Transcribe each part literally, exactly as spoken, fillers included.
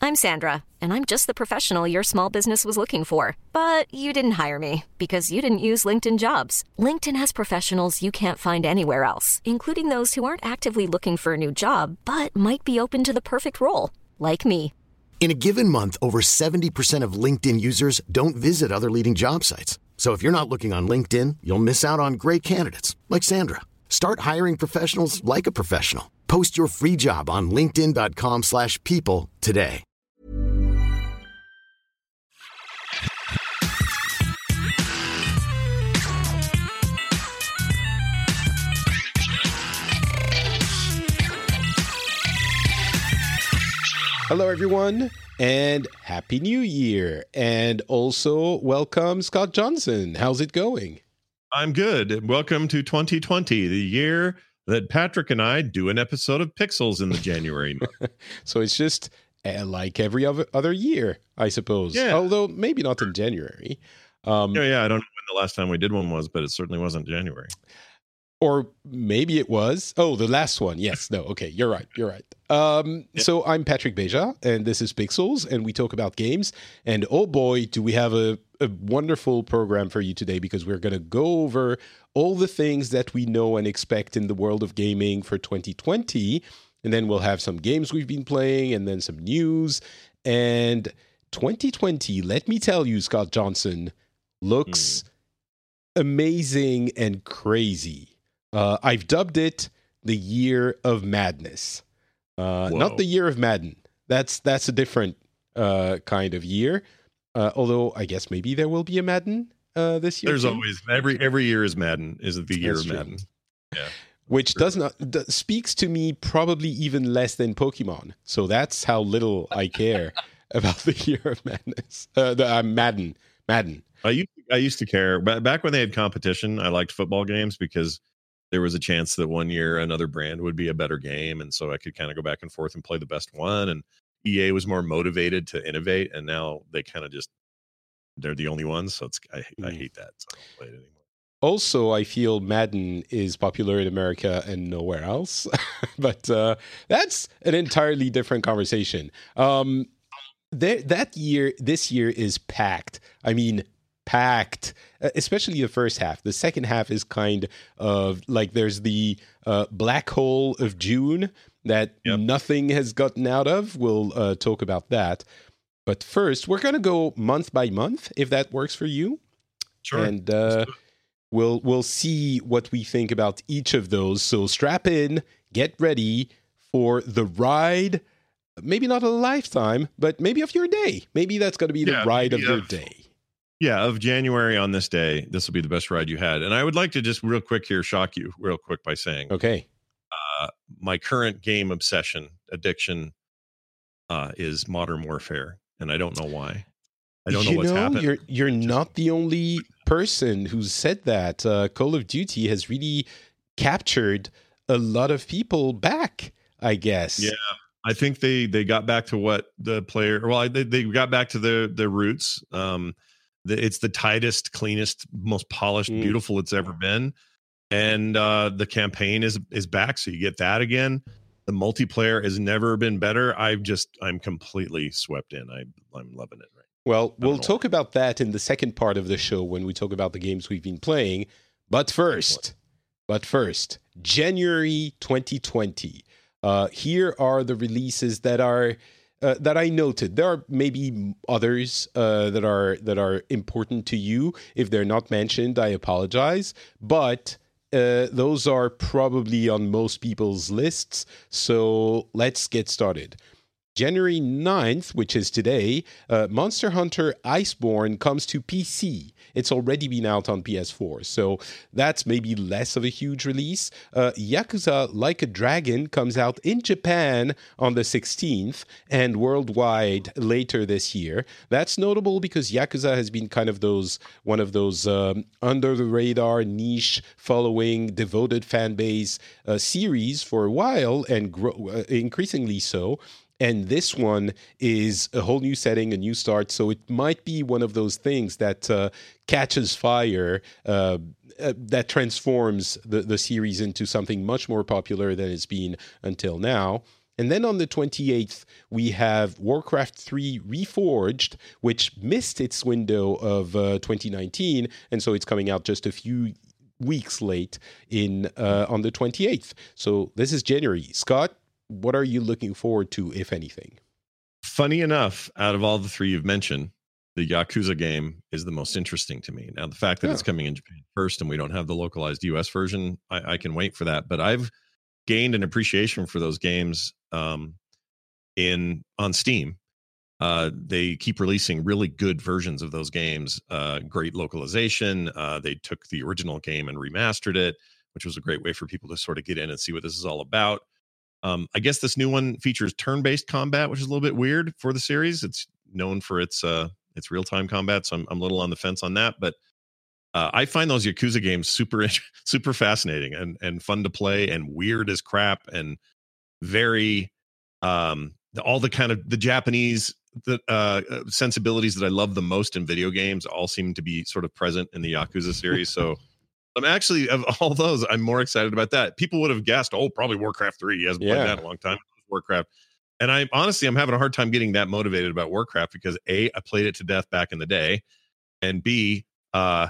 I'm Sandra, and I'm just the professional your small business was looking for. But you didn't hire me because you didn't use LinkedIn Jobs. LinkedIn has professionals you can't find anywhere else, including those who aren't actively looking for a new job, but might be open to the perfect role, like me. In a given month, over seventy percent of LinkedIn users don't visit other leading job sites. So if you're not looking on LinkedIn, you'll miss out on great candidates like Sandra. Start hiring professionals like a professional. Post your free job on linkedin.com slash people today. Hello, everyone, and Happy New Year. And also, welcome, Scott Johnson. How's it going? I'm good. Welcome to twenty twenty, the year that Patrick and I do an episode of Pixels in the January month. So it's just uh, like every other, other year, I suppose. Yeah. Although maybe not in January. Um, yeah, yeah, I don't know when the last time we did one was, but it certainly wasn't January. Or maybe it was. Oh, the last one. Yes. No. Okay. You're right. You're right. Um, yeah. So I'm Patrick Beja, and this is Pixels, and we talk about games. And oh boy, do we have a, a wonderful program for you today, because we're going to go over all the things that we know and expect in the world of gaming for twenty twenty. And then we'll have some games we've been playing, and then some news. And twenty twenty, let me tell you, Scott Johnson, looks mm. amazing and crazy. Uh, I've dubbed it the Year of Madness. Uh, not the Year of Madden. That's that's a different uh, kind of year. Uh, although I guess maybe there will be a Madden uh, this year. There's too. always every every year is Madden. Is the Year That's of true. Madden? Yeah, which does not d- speaks to me probably even less than Pokemon. So that's how little I care about the Year of Madness. Uh, the uh, Madden, Madden. I used I used to care, but back when they had competition, I liked football games because there was a chance that one year another brand would be a better game. And so I could kind of go back and forth and play the best one. And E A was more motivated to innovate. And now they kind of just, they're the only ones. So it's, I, I hate that. So I don't play it anymore. Also, I feel Madden is popular in America and nowhere else. But uh, that's an entirely different conversation. Um, there, that year, this year is packed. I mean, packed, especially the first half. The second half is kind of like there's the uh, black hole of June that yep. nothing has gotten out of. We'll uh, talk about that. But first, we're going to go month by month, if that works for you. Sure. And uh, we'll we'll see what we think about each of those. So strap in, get ready for the ride. Maybe not a lifetime, but maybe of your day. Maybe that's going to be the yeah, ride of yeah. your day. Yeah, of January on this day, this will be the best ride you had. And I would like to just real quick here shock you real quick by saying, okay, uh, my current game obsession, addiction, uh, is Modern Warfare, and I don't know why. I don't know you what's know, happened. You're you're not the only person who's said that. Uh, Call of Duty has really captured a lot of people back, I guess. Yeah, I think they they got back to what the player. Well, they they got back to their their roots. Um, The, it's the tightest, cleanest, most polished, Mm. beautiful it's ever been, and uh, the campaign is is back. So you get that again. The multiplayer has never been better. I've just I'm completely swept in. I I'm loving it. Right. Well, we'll know. talk about that in the second part of the show when we talk about the games we've been playing. But first, but first, January twenty twenty. Uh, here are the releases that are. Uh, that I noted. There are maybe others uh, that are that are important to you. If they're not mentioned, I apologize. But uh, those are probably on most people's lists. So let's get started. January ninth, which is today, uh, Monster Hunter Iceborne comes to P C. It's already been out on P S four, so that's maybe less of a huge release. Uh, Yakuza Like a Dragon comes out in Japan on the sixteenth and worldwide later this year. That's notable because Yakuza has been kind of those one of those um, under-the-radar, niche following, devoted fan base uh, series for a while, and grow, uh, increasingly so. And this one is a whole new setting, a new start. So it might be one of those things that uh, catches fire, uh, uh, that transforms the, the series into something much more popular than it's been until now. And then on the twenty-eighth, we have Warcraft three Reforged, which missed its window of uh, twenty nineteen, and so it's coming out just a few weeks late in uh, on the twenty-eighth. So this is January. Scott, what are you looking forward to, if anything? Funny enough, out of all the three you've mentioned, the Yakuza game is the most interesting to me. Now, the fact that yeah. it's coming in Japan first and we don't have the localized U S version, I, I can wait for that. But I've gained an appreciation for those games um, in on Steam. Uh, they keep releasing really good versions of those games. Uh, great localization. Uh, they took the original game and remastered it, which was a great way for people to sort of get in and see what this is all about. Um, I guess this new one features turn-based combat, which is a little bit weird for the series. It's known for its uh, its real-time combat, so I'm, I'm a little on the fence on that. But uh, I find those Yakuza games super super fascinating and and fun to play and weird as crap and very um, all the kind of the Japanese the uh, sensibilities that I love the most in video games all seem to be sort of present in the Yakuza series. So I'm actually, of all those, I'm more excited about that. People would have guessed, oh, probably Warcraft three. He hasn't yeah. played that in a long time. Warcraft. And I honestly, I'm having a hard time getting that motivated about Warcraft because A, I played it to death back in the day. And B, uh,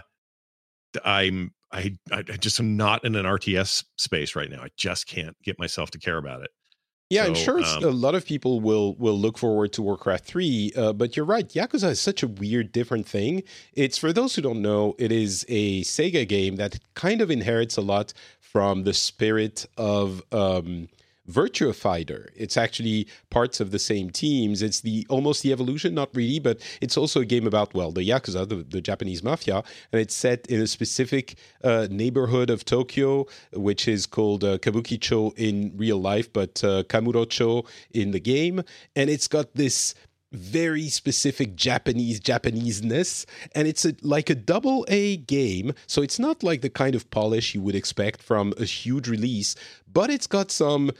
I'm, I, I just am not in an R T S space right now. I just can't get myself to care about it. Yeah, so, I'm sure it's, um, a lot of people will will look forward to Warcraft three, uh, but you're right. Yakuza is such a weird, different thing. It's, for those who don't know, it is a Sega game that kind of inherits a lot from the spirit of um, Virtua Fighter. It's actually parts of the same teams. It's the almost the evolution, not really, but it's also a game about, well, the Yakuza, the, the Japanese mafia, and it's set in a specific uh, neighborhood of Tokyo, which is called uh, Kabukicho in real life, but uh, Kamurocho in the game. And it's got this very specific Japanese Japanese-ness, and it's a, like a double A game, so it's not like the kind of polish you would expect from a huge release, but it's got some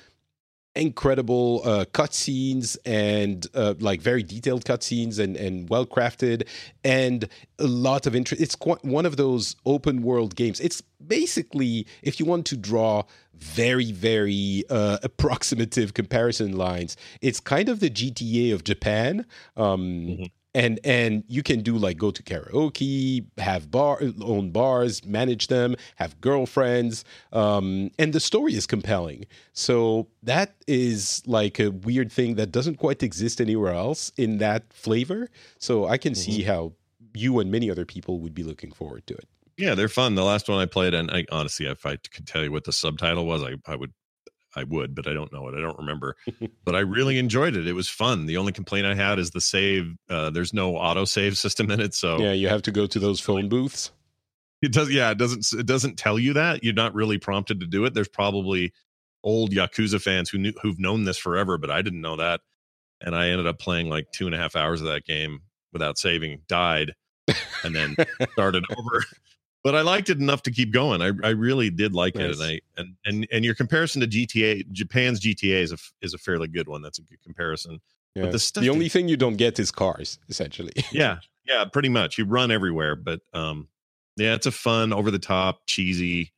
incredible uh, cutscenes and uh, like very detailed cutscenes and, and well crafted and a lot of interest. It's quite one of those open world games. It's basically, if you want to draw very, very uh, approximative comparison lines, it's kind of the G T A of Japan. Um, mm-hmm. And and you can do like go to karaoke, have bar own bars, manage them, have girlfriends, um, and the story is compelling. So that is like a weird thing that doesn't quite exist anywhere else in that flavor. So I can mm-hmm. see how you and many other people would be looking forward to it. Yeah, they're fun. The last one I played, and I honestly, if I could tell you what the subtitle was, I, I would. I would, but I don't know it. I don't remember. But I really enjoyed it. It was fun. The only complaint I had is the save. Uh, there's no auto save system in it, so yeah, you have to go to those phone booths. It does. Yeah, it doesn't. It doesn't tell you that. You're not really prompted to do it. There's probably old Yakuza fans who knew who've known this forever, but I didn't know that. And I ended up playing like two and a half hours of that game without saving. Died, and then started over. But I liked it enough to keep going. I, I really did like nice. it, and I and, and and your comparison to G T A, Japan's G T A is a is a fairly good one. That's a good comparison. Yeah. But the stuff the only that, thing you don't get is cars, essentially. yeah, yeah, pretty much. You run everywhere, but um, yeah, it's a fun, over the top, cheesy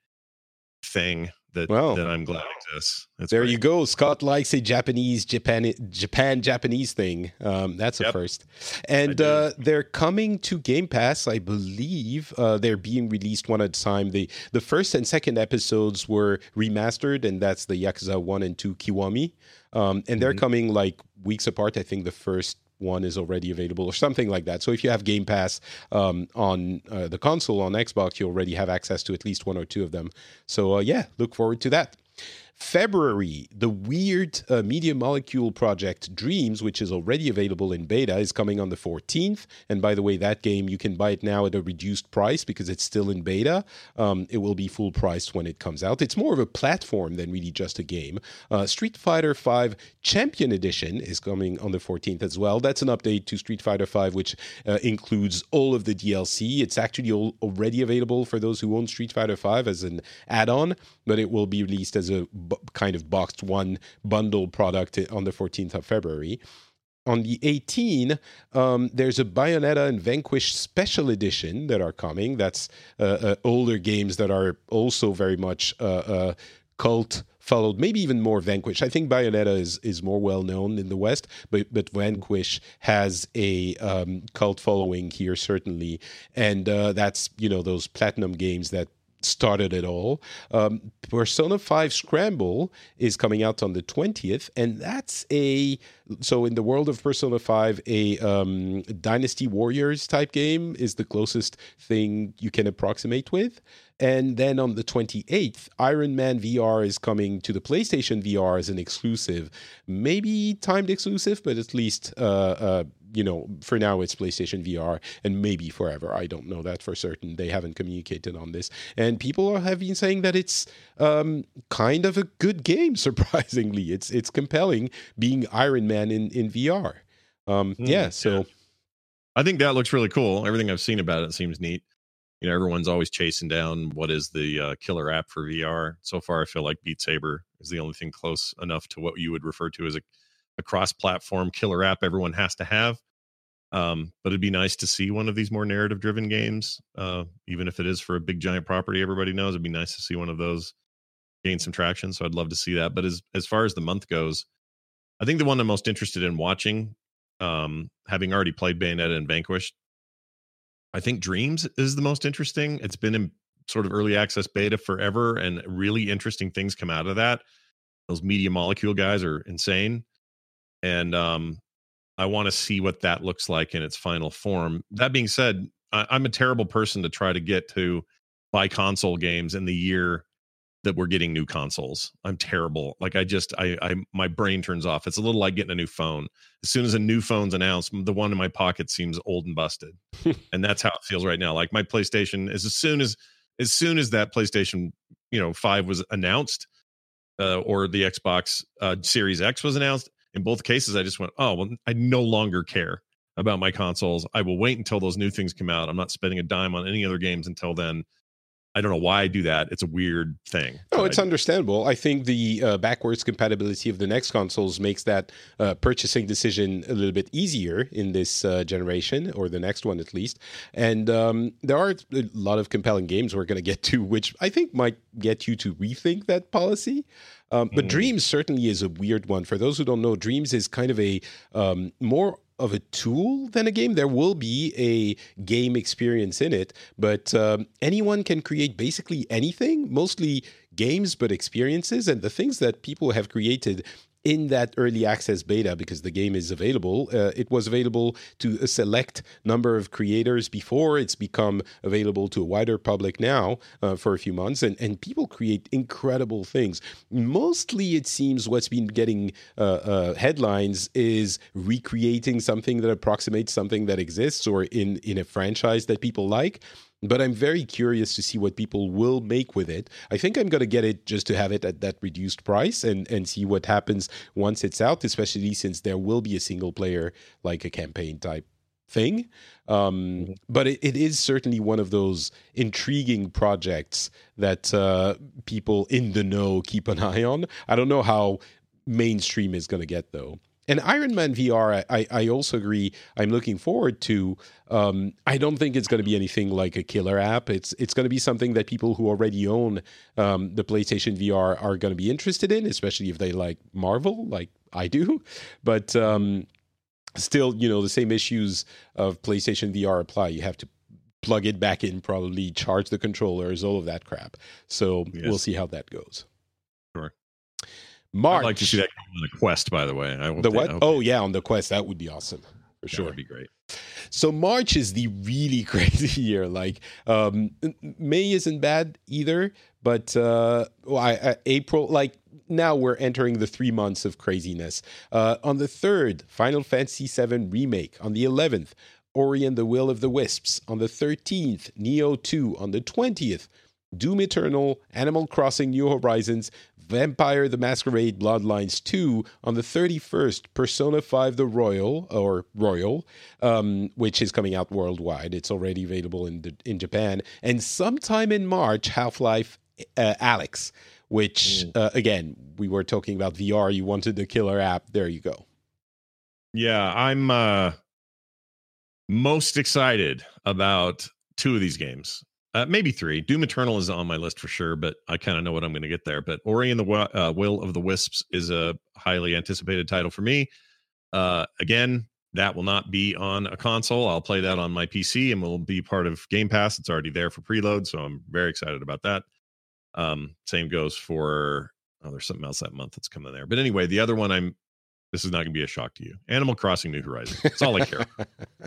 thing that well, that I'm glad exists. That's there great. You go. Scott likes a Japanese Japan Japan Japanese thing. Um, that's a yep. first. And uh, they're coming to Game Pass, I believe. Uh, they're being released one at a time. The the first and second episodes were remastered, and that's the Yakuza one and two Kiwami. Um, and they're mm-hmm. coming like weeks apart. I think the first one is already available or something like that. So if you have Game Pass um, on uh, the console, on Xbox, you already have access to at least one or two of them. So uh, yeah, look forward to that. February, the weird uh, media molecule project Dreams, which is already available in beta, is coming on the fourteenth. And by the way, that game, you can buy it now at a reduced price because it's still in beta. Um, it will be full price when it comes out. It's more of a platform than really just a game. Uh, Street Fighter five Champion Edition is coming on the fourteenth as well. That's an update to Street Fighter five, which uh, includes all of the D L C. It's actually all, already available for those who own Street Fighter five as an add-on, but it will be released as a kind of boxed one bundle product on the fourteenth of February. On the eighteenth, um, there's a Bayonetta and Vanquish Special Edition that are coming. That's uh, uh, older games that are also very much uh, uh, cult followed, maybe even more Vanquish. I think Bayonetta is, is more well known in the West, but but Vanquish has a um, cult following here certainly, and uh, that's you know those platinum games that started it all. Um, Persona five Scramble is coming out on the twentieth, and that's a so in the world of Persona five, a um, Dynasty Warriors type game is the closest thing you can approximate with. And then on the twenty-eighth, Iron Man V R is coming to the PlayStation V R as an exclusive, maybe timed exclusive, but at least uh, uh, you know, for now it's PlayStation V R and maybe forever. I don't know that for certain. They haven't communicated on this. And people have been saying that it's um, kind of a good game, surprisingly. It's it's compelling being Iron Man in, in V R. Um, mm, yeah, so... Yeah. I think that looks really cool. Everything I've seen about it seems neat. You know, everyone's always chasing down what is the uh, killer app for V R. So far, I feel like Beat Saber is the only thing close enough to what you would refer to as a, a cross-platform killer app everyone has to have. Um, but it'd be nice to see one of these more narrative-driven games, uh, even if it is for a big giant property everybody knows. It'd be nice to see one of those gain some traction. So I'd love to see that. But as as far as the month goes, I think the one I'm most interested in watching, um, having already played Bayonetta and Vanquish, I think Dreams is the most interesting. It's been in sort of early access beta forever, and really interesting things come out of that. Those Media Molecule guys are insane. And um, I want to see what that looks like in its final form. That being said, I, I'm a terrible person to try to get to buy console games in the year that we're getting new consoles. I'm terrible. Like I just, I, I, my brain turns off. It's a little like getting a new phone. As soon as a new phone's announced, the one in my pocket seems old and busted. And that's how it feels right now. Like my PlayStation is as soon as, as soon as that PlayStation, you know, five was announced, uh, or the Xbox uh, Series X was announced, in both cases, I just went, oh, well, I no longer care about my consoles. I will wait until those new things come out. I'm not spending a dime on any other games until then. I don't know why I do that. It's a weird thing. No, it's I understandable. I think the uh, backwards compatibility of the next consoles makes that uh, purchasing decision a little bit easier in this uh, generation, or the next one at least. And um, there are a lot of compelling games we're going to get to, which I think might get you to rethink that policy. Um, but mm. Dreams certainly is a weird one. For those who don't know, Dreams is kind of a um, more of a tool than a game. There will be a game experience in it, but um, anyone can create basically anything, mostly games, but experiences. And the things that people have created in that early access beta, because the game is available, uh, it was available to a select number of creators before. It's become available to a wider public now uh, for a few months, and, and people create incredible things. Mostly, it seems what's been getting uh, uh, headlines is recreating something that approximates something that exists, or in, in a franchise that people like. But I'm very curious to see what people will make with it. I think I'm going to get it just to have it at that reduced price and, and see what happens once it's out, especially since there will be a single player, like a campaign type thing. Um, but it, it is certainly one of those intriguing projects that uh, people in the know keep an eye on. I don't know how mainstream is going to get, though. And Iron Man V R, I, I also agree, I'm looking forward to. Um, I don't think it's going to be anything like a killer app. It's it's going to be something that people who already own um, the PlayStation V R are going to be interested in, especially if they like Marvel, like I do. But um, still, you know, the same issues of PlayStation V R apply. You have to plug it back in, probably charge the controllers, all of that crap. So yes. We'll see how that goes. Sure. March. I'd like to see that on the Quest, by the way. I the what? Oh, yeah, on the Quest. That would be awesome. For sure. That would be great. So March is the really crazy year. Like, um, May isn't bad either, but uh, well, I, I, April, like, now we're entering the three months of craziness. Uh, on the third, Final Fantasy seven Remake. On the eleventh, Ori and the Will of the Wisps. On the thirteenth, Nioh two. On the twentieth, Doom Eternal, Animal Crossing New Horizons, Vampire the Masquerade Bloodlines two. On the thirty-first, Persona five The Royal, or Royal, um, which is coming out worldwide. It's already available in the, in Japan. And sometime in March, Half-Life uh, Alyx, which, mm. uh, again, we were talking about V R. You wanted the killer app. There you go. Yeah, I'm uh, most excited about two of these games. Uh, maybe three. Doom Eternal is on my list for sure, but I kind of know what I'm going to get there. But Ori and the uh, Will of the Wisps is a highly anticipated title for me. Uh, again, that will not be on a console. I'll play that on my P C and will be part of Game Pass. It's already there for preload, so I'm very excited about that. Um, same goes for, oh, there's something else that month that's coming there. But anyway, the other one, I'm, this is not going to be a shock to you. Animal Crossing New Horizons. That's all I care about.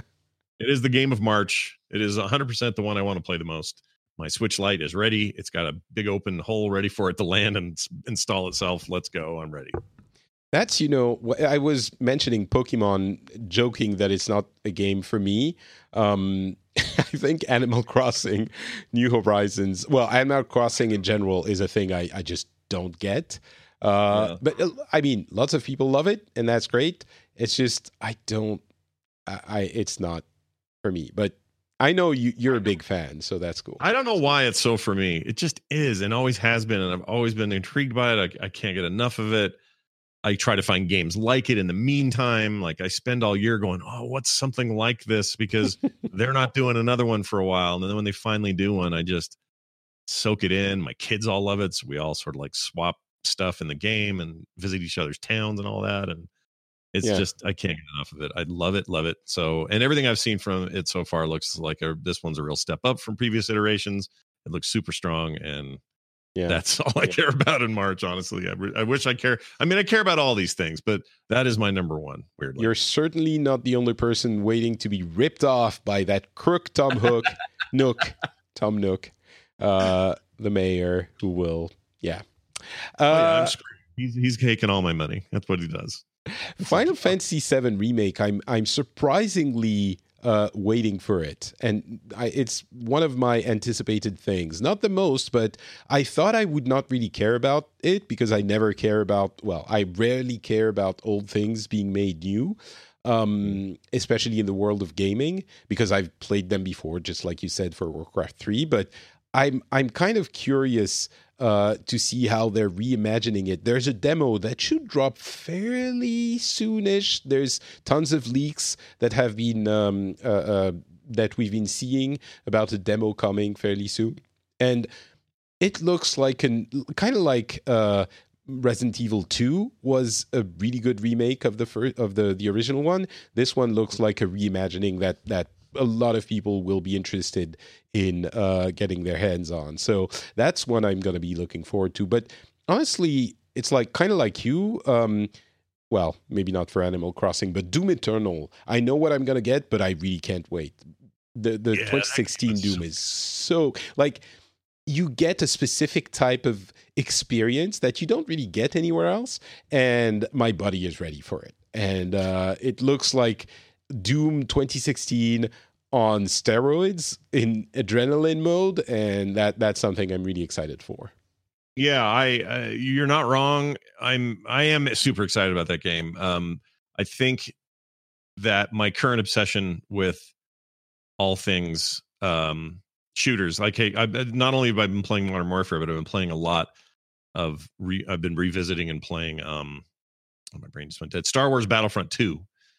It is the game of March. It is one hundred percent the one I want to play the most. My Switch Lite is ready. It's got a big open hole ready for it to land and s- install itself. Let's go. I'm ready. That's, you know, I was mentioning Pokemon, joking that it's not a game for me. Um, I think Animal Crossing, New Horizons, well, Animal Crossing in general is a thing I, I just don't get. Uh, yeah. But, uh, I mean, lots of people love it, and that's great. It's just, I don't, I, I it's not for me. But I know you, you're a big fan, so that's cool. I don't know why it's so for me. It just is and always has been, and I've always been intrigued by it. I, I can't get enough of it. I try to find games like it in the meantime. Like I spend all year going, oh, what's something like this? Because they're not doing another one for a while. And then when they finally do one, I just soak it in. My kids all love it. So we all sort of like swap stuff in the game and visit each other's towns and all that. And it's yeah. just, I can't get enough of it. I love it, love it. So, and everything I've seen from it so far looks like a, this one's a real step up from previous iterations. It looks super strong, and yeah, that's all I yeah. care about in March, honestly. I, I wish I care. I mean, I care about all these things, but that is my number one, weirdly. You're certainly not the only person waiting to be ripped off by that crook Tom Hook, Nook, Tom Nook, uh, the mayor, who will, yeah. Uh, oh, yeah I'm screwed. He's, he's taking all my money. That's what he does. Final Fantasy seven Remake, I'm I'm surprisingly uh, waiting for it. And I, it's one of my anticipated things. Not the most, but I thought I would not really care about it because I never care about, well, I rarely care about old things being made new, um, especially in the world of gaming, because I've played them before, just like you said, for Warcraft three. But I'm I'm kind of curious uh, to see how they're reimagining it. There's a demo that should drop fairly soonish. There's tons of leaks that have been um, uh, uh, that we've been seeing about a demo coming fairly soon, and it looks like an kind of like uh, Resident Evil two was a really good remake of the first, of the the original one. This one looks like a reimagining that that. a lot of people will be interested in uh, getting their hands on. So that's one I'm going to be looking forward to. But honestly, it's like kind of like you. Um, well, maybe not for Animal Crossing, but Doom Eternal. I know what I'm going to get, but I really can't wait. The the yeah, twenty sixteen Doom is so like you get a specific type of experience that you don't really get anywhere else. And my buddy is ready for it. And uh, it looks like Doom twenty sixteen on steroids in adrenaline mode, and that that's something I'm really excited for. Yeah, I uh, you're not wrong. I'm I am super excited about that game. Um, I think that my current obsession with all things um, shooters, like hey, I've not only have I been playing Modern Warfare, but I've been playing a lot of re, I've been revisiting and playing. Um, oh, my brain just went dead. Star Wars Battlefront two.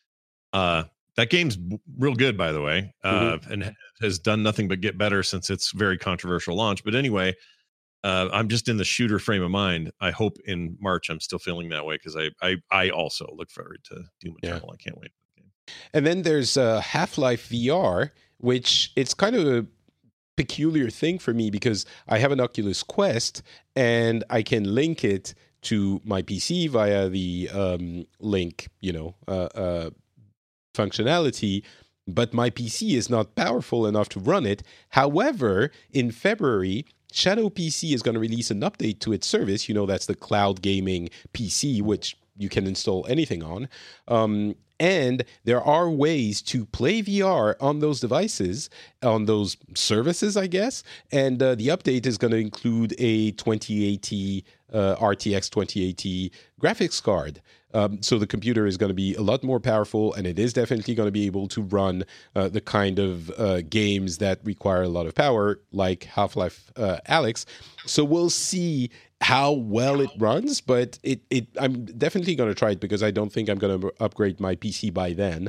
Uh, that game's real good, by the way, uh, mm-hmm. and has done nothing but get better since its very controversial launch. But anyway, uh, I'm just in the shooter frame of mind. I hope in March I'm still feeling that way because I, I I also look forward to Doom Eternal. Yeah. I can't wait for the game. And then there's uh, Half-Life V R, which it's kind of a peculiar thing for me because I have an Oculus Quest and I can link it to my P C via the um, link, you know, uh, uh, functionality, but my P C is not powerful enough to run it. However, in February, Shadow P C is going to release an update to its service. You know, that's the cloud gaming P C, which you can install anything on. Um, and there are ways to play V R on those devices, on those services, I guess. And uh, the update is going to include a twenty eighty uh, R T X twenty eighty graphics card. Um, so the computer is going to be a lot more powerful, and it is definitely going to be able to run uh, the kind of uh, games that require a lot of power, like Half-Life uh, Alyx. So we'll see how well it runs, but it, it I'm definitely going to try it because I don't think I'm going to upgrade my P C by then.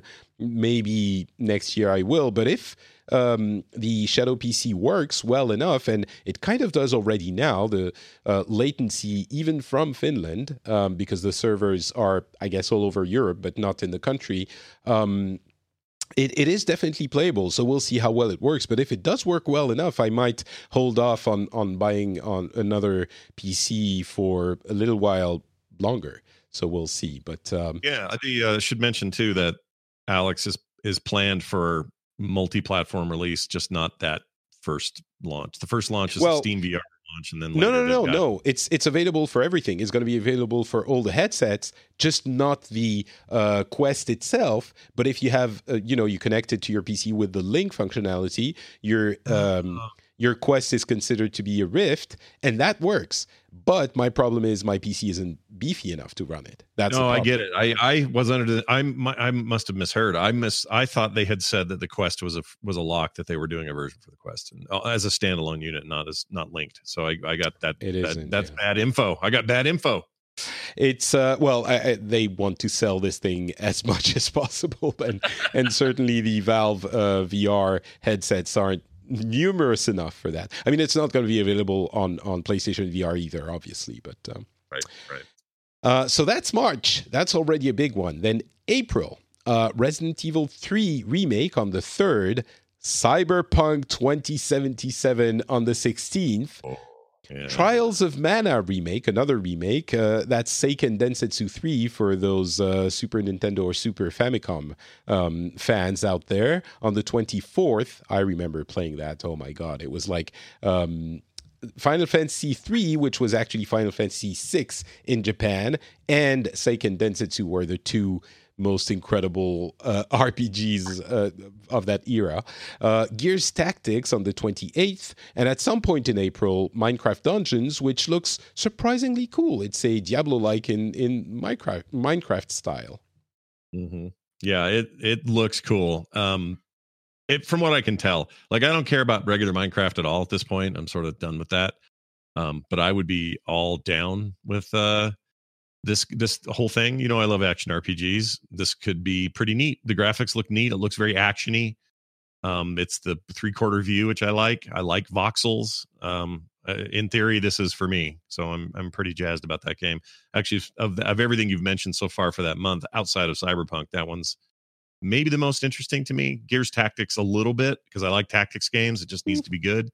Maybe next year I will, but if um, the Shadow P C works well enough, and it kind of does already now, the uh, latency even from Finland, um, because the servers are, I guess, all over Europe, but not in the country, um, It, it is definitely playable, so we'll see how well it works. But if it does work well enough, I might hold off on, on buying on another P C for a little while longer. So we'll see. But um, yeah, I uh, should mention too that Alex is is planned for multi-platform release, just not that first launch. The first launch is well, the Steam V R launch, and then no, later no, no, got- no. It's it's available for everything. It's going to be available for all the headsets, just not the uh, Quest itself. But if you have, uh, you know, you connect it to your P C with the Link functionality, your um, your Quest is considered to be a Rift, and that works. But my problem is my P C isn't beefy enough to run it. That's no, the I problem. get it. I, I was under the. I'm. my- I must have misheard. I miss. I thought they had said that the Quest was a was a lock, that they were doing a version for the Quest and, uh, as a standalone unit, not as not linked. So I, I got that. It that isn't, that's yeah. bad info. I got bad info. It's uh, well, I, I, they want to sell this thing as much as possible, and and certainly the Valve uh, V R headsets aren't numerous enough for that. I mean, it's not going to be available on on PlayStation V R either, obviously. But um, Right. Right. uh, so that's March. That's already a big one. Then April, uh, Resident Evil three remake on the third, Cyberpunk twenty seventy-seven on the sixteenth. Oh, yeah. Trials of Mana remake, another remake. Uh, that's Seiken Densetsu three for those uh, Super Nintendo or Super Famicom um, fans out there. On the twenty-fourth, I remember playing that. Oh my God. It was like um, Final Fantasy three, which was actually Final Fantasy six in Japan, and Seiken Densetsu were the two most incredible uh, R P Gs uh, of that era. Uh, Gears Tactics on the twenty-eighth, and at some point in April, Minecraft Dungeons, which looks surprisingly cool. It's a Diablo-like in, in Minecraft, Minecraft style. Mm-hmm. Yeah, it it looks cool. Um, it from what I can tell, like I don't care about regular Minecraft at all at this point. I'm sort of done with that. Um, but I would be all down with uh, this this whole thing. You know, I love action R P Gs. This could be pretty neat. The graphics look neat. It looks very actiony. Um, it's the three quarter view, which I like. I like voxels. Um, uh, in theory, this is for me. So I'm I'm pretty jazzed about that game. Actually, of the, of everything you've mentioned so far for that month, outside of Cyberpunk, that one's maybe the most interesting to me. Gears Tactics a little bit because I like tactics games. It just needs to be good.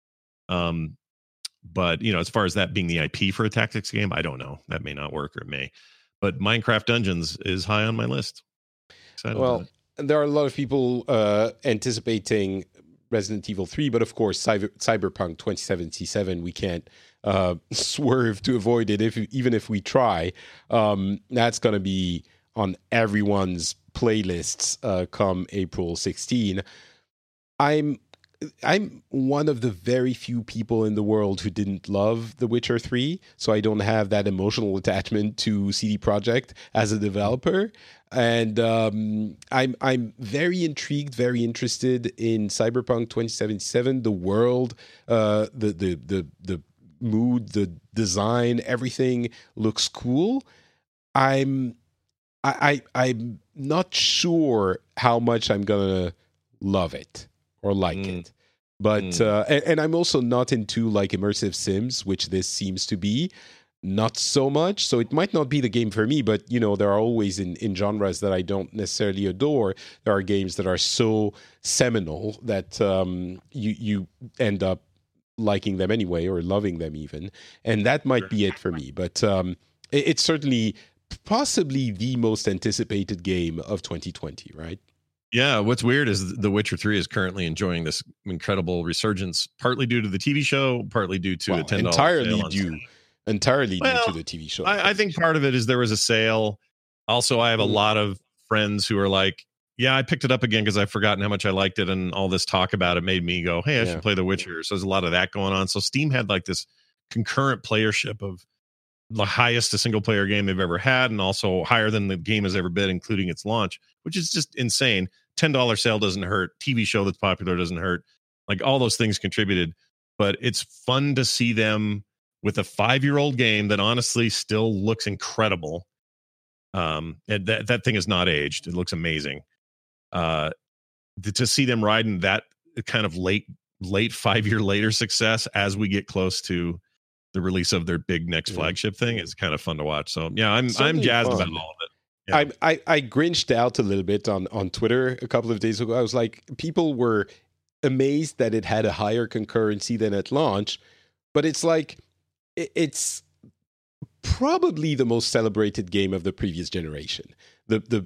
Um, but you know, as far as that being the I P for a tactics game, I don't know. That may not work, or it may. But Minecraft Dungeons is high on my list. Excited Well, about it. there are a lot of people uh, anticipating Resident Evil three, but of course, Cyber, Cyberpunk twenty seventy-seven, we can't uh, swerve to avoid it, if even if we try. Um, that's going to be on everyone's playlists uh, come April sixteenth. I'm I'm one of the very few people in the world who didn't love The Witcher three, so I don't have that emotional attachment to C D Projekt as a developer. And um, I'm I'm very intrigued, very interested in Cyberpunk twenty seventy-seven. The world, uh, the the the the mood, the design, everything looks cool. I'm I, I I'm not sure how much I'm gonna love it or like Mm. it. But Mm. uh, and, and I'm also not into like immersive sims, which this seems to be. Not so much. So it might not be the game for me, but you know, there are always in, in genres that I don't necessarily adore. There are games that are so seminal that um, you you end up liking them anyway or loving them even. And that might be it for me. But um, it, it's certainly possibly the most anticipated game of twenty twenty, right? Yeah, what's weird is The Witcher three is currently enjoying this incredible resurgence, partly due to the T V show, partly due to Well, a ten dollars entirely sale on due, Steam. entirely Well, due to the T V show. I, I think part of it is there was a sale. Also, I have a Mm. lot of friends who are like, yeah, I picked it up again because I've forgotten how much I liked it, and all this talk about it made me go, hey, I Yeah. should play The Witcher. So there's a lot of that going on. So Steam had like this concurrent playership of the highest a single player game they've ever had, and also higher than the game has ever been, including its launch, which is just insane. ten dollars sale doesn't hurt. T V show that's popular doesn't hurt. Like all those things contributed, but it's fun to see them with a five-year-old game that honestly still looks incredible. Um, and that that thing is not aged; it looks amazing. Uh, to, to see them riding that kind of late late five year later success as we get close to the release of their big next flagship thing is kind of fun to watch. So yeah, I'm Certainly I'm jazzed fun. about all of it. Yeah. I, I I grinched out a little bit on on Twitter a couple of days ago. I was like, people were amazed that it had a higher concurrency than at launch, but it's like it, it's probably the most celebrated game of the previous generation. The the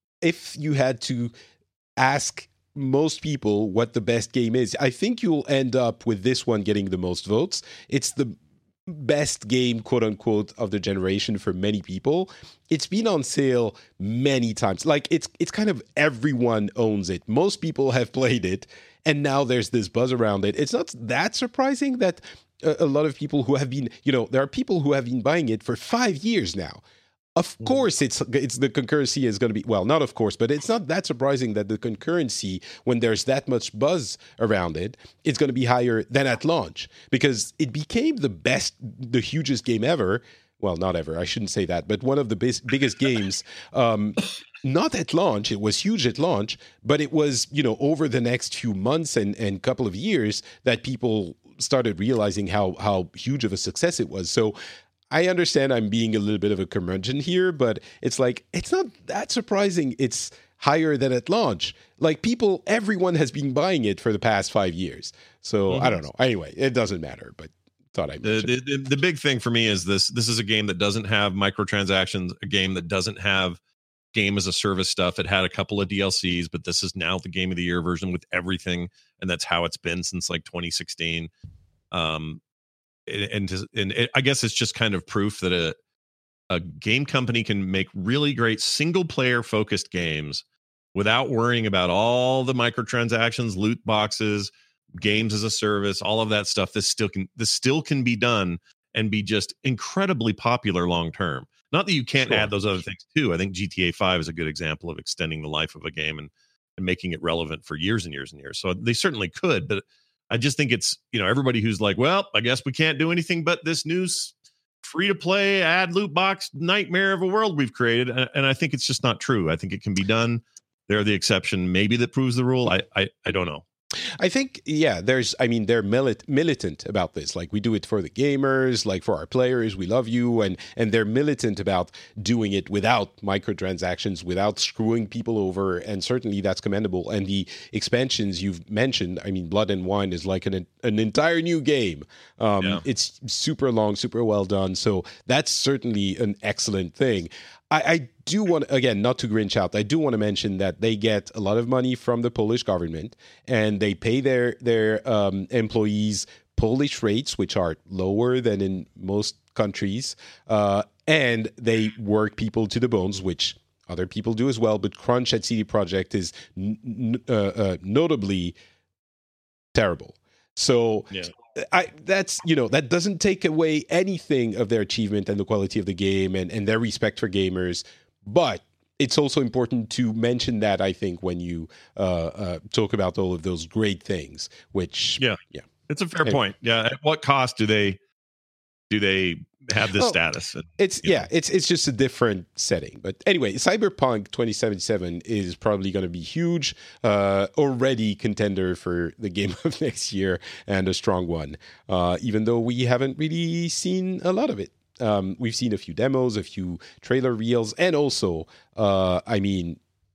if you had to ask most people what the best game is, I think you'll end up with this one getting the most votes. It's the best game, quote unquote, of the generation for many people. It's been on sale many times. Like it's it's kind of everyone owns it. Most people have played it, and now there's this buzz around it. It's not that surprising that a, a lot of people who have been, you know, there are people who have been buying it for five years now. Of course, it's it's the concurrency is going to be, well, not of course, but it's not that surprising that the concurrency, when there's that much buzz around it, it's going to be higher than at launch, because it became the best, the hugest game ever. Well, not ever, I shouldn't say that, but one of the bis- biggest games, um, not at launch. It was huge at launch, but it was, you know, over the next few months and, and couple of years that people started realizing how how huge of a success it was. So I understand I'm being a little bit of a curmudgeon here, but it's like, it's not that surprising it's higher than at launch. Like people, everyone has been buying it for the past five years. So mm-hmm. I don't know. Anyway, it doesn't matter, but thought I mentioned the, the, the big thing for me is this, this is a game that doesn't have microtransactions, a game that doesn't have game as a service stuff. It had a couple of D L Cs, but this is now the game of the year version with everything. And that's how it's been since like twenty sixteen. Um, And and it, I guess it's just kind of proof that a a game company can make really great single player focused games without worrying about all the microtransactions, loot boxes, games as a service, all of that stuff. This still can this still can be done and be just incredibly popular long term. Not that you can't sure. add those other things too. I think G T A five is a good example of extending the life of a game and, and making it relevant for years and years and years. So they certainly could, but I just think it's, you know, everybody who's like, well, I guess we can't do anything but this new free to play ad loot box nightmare of a world we've created. And, and I think it's just not true. I think it can be done. They're the exception. Maybe that proves the rule. I I, I don't know. I think, yeah, there's, I mean, they're milit- militant about this. Like, we do it for the gamers, like for our players, we love you. And, and they're militant about doing it without microtransactions, without screwing people over. And certainly that's commendable. And the expansions you've mentioned, I mean, Blood and Wine is like an, an entire new game. Um, yeah. It's super long, super well done. So that's certainly an excellent thing. I, I do want, again, not to grinch out, I do want to mention that they get a lot of money from the Polish government, and they pay their their um, employees Polish rates, which are lower than in most countries, uh, and they work people to the bones, which other people do as well. But crunch at C D Projekt is n- n- uh, uh, notably terrible. So yeah. I, that's, you know, that doesn't take away anything of their achievement and the quality of the game and, and their respect for gamers. But it's also important to mention that, I think, when you uh, uh, talk about all of those great things, which, yeah, yeah, it's a fair anyway. point. Yeah. At what cost do they do they have this well, status? And, it's yeah, know. it's it's just a different setting. But anyway, Cyberpunk twenty seventy-seven is probably going to be huge, uh, already contender for the game of next year, and a strong one. Uh, even though we haven't really seen a lot of it, um, we've seen a few demos, a few trailer reels, and also, uh, I mean,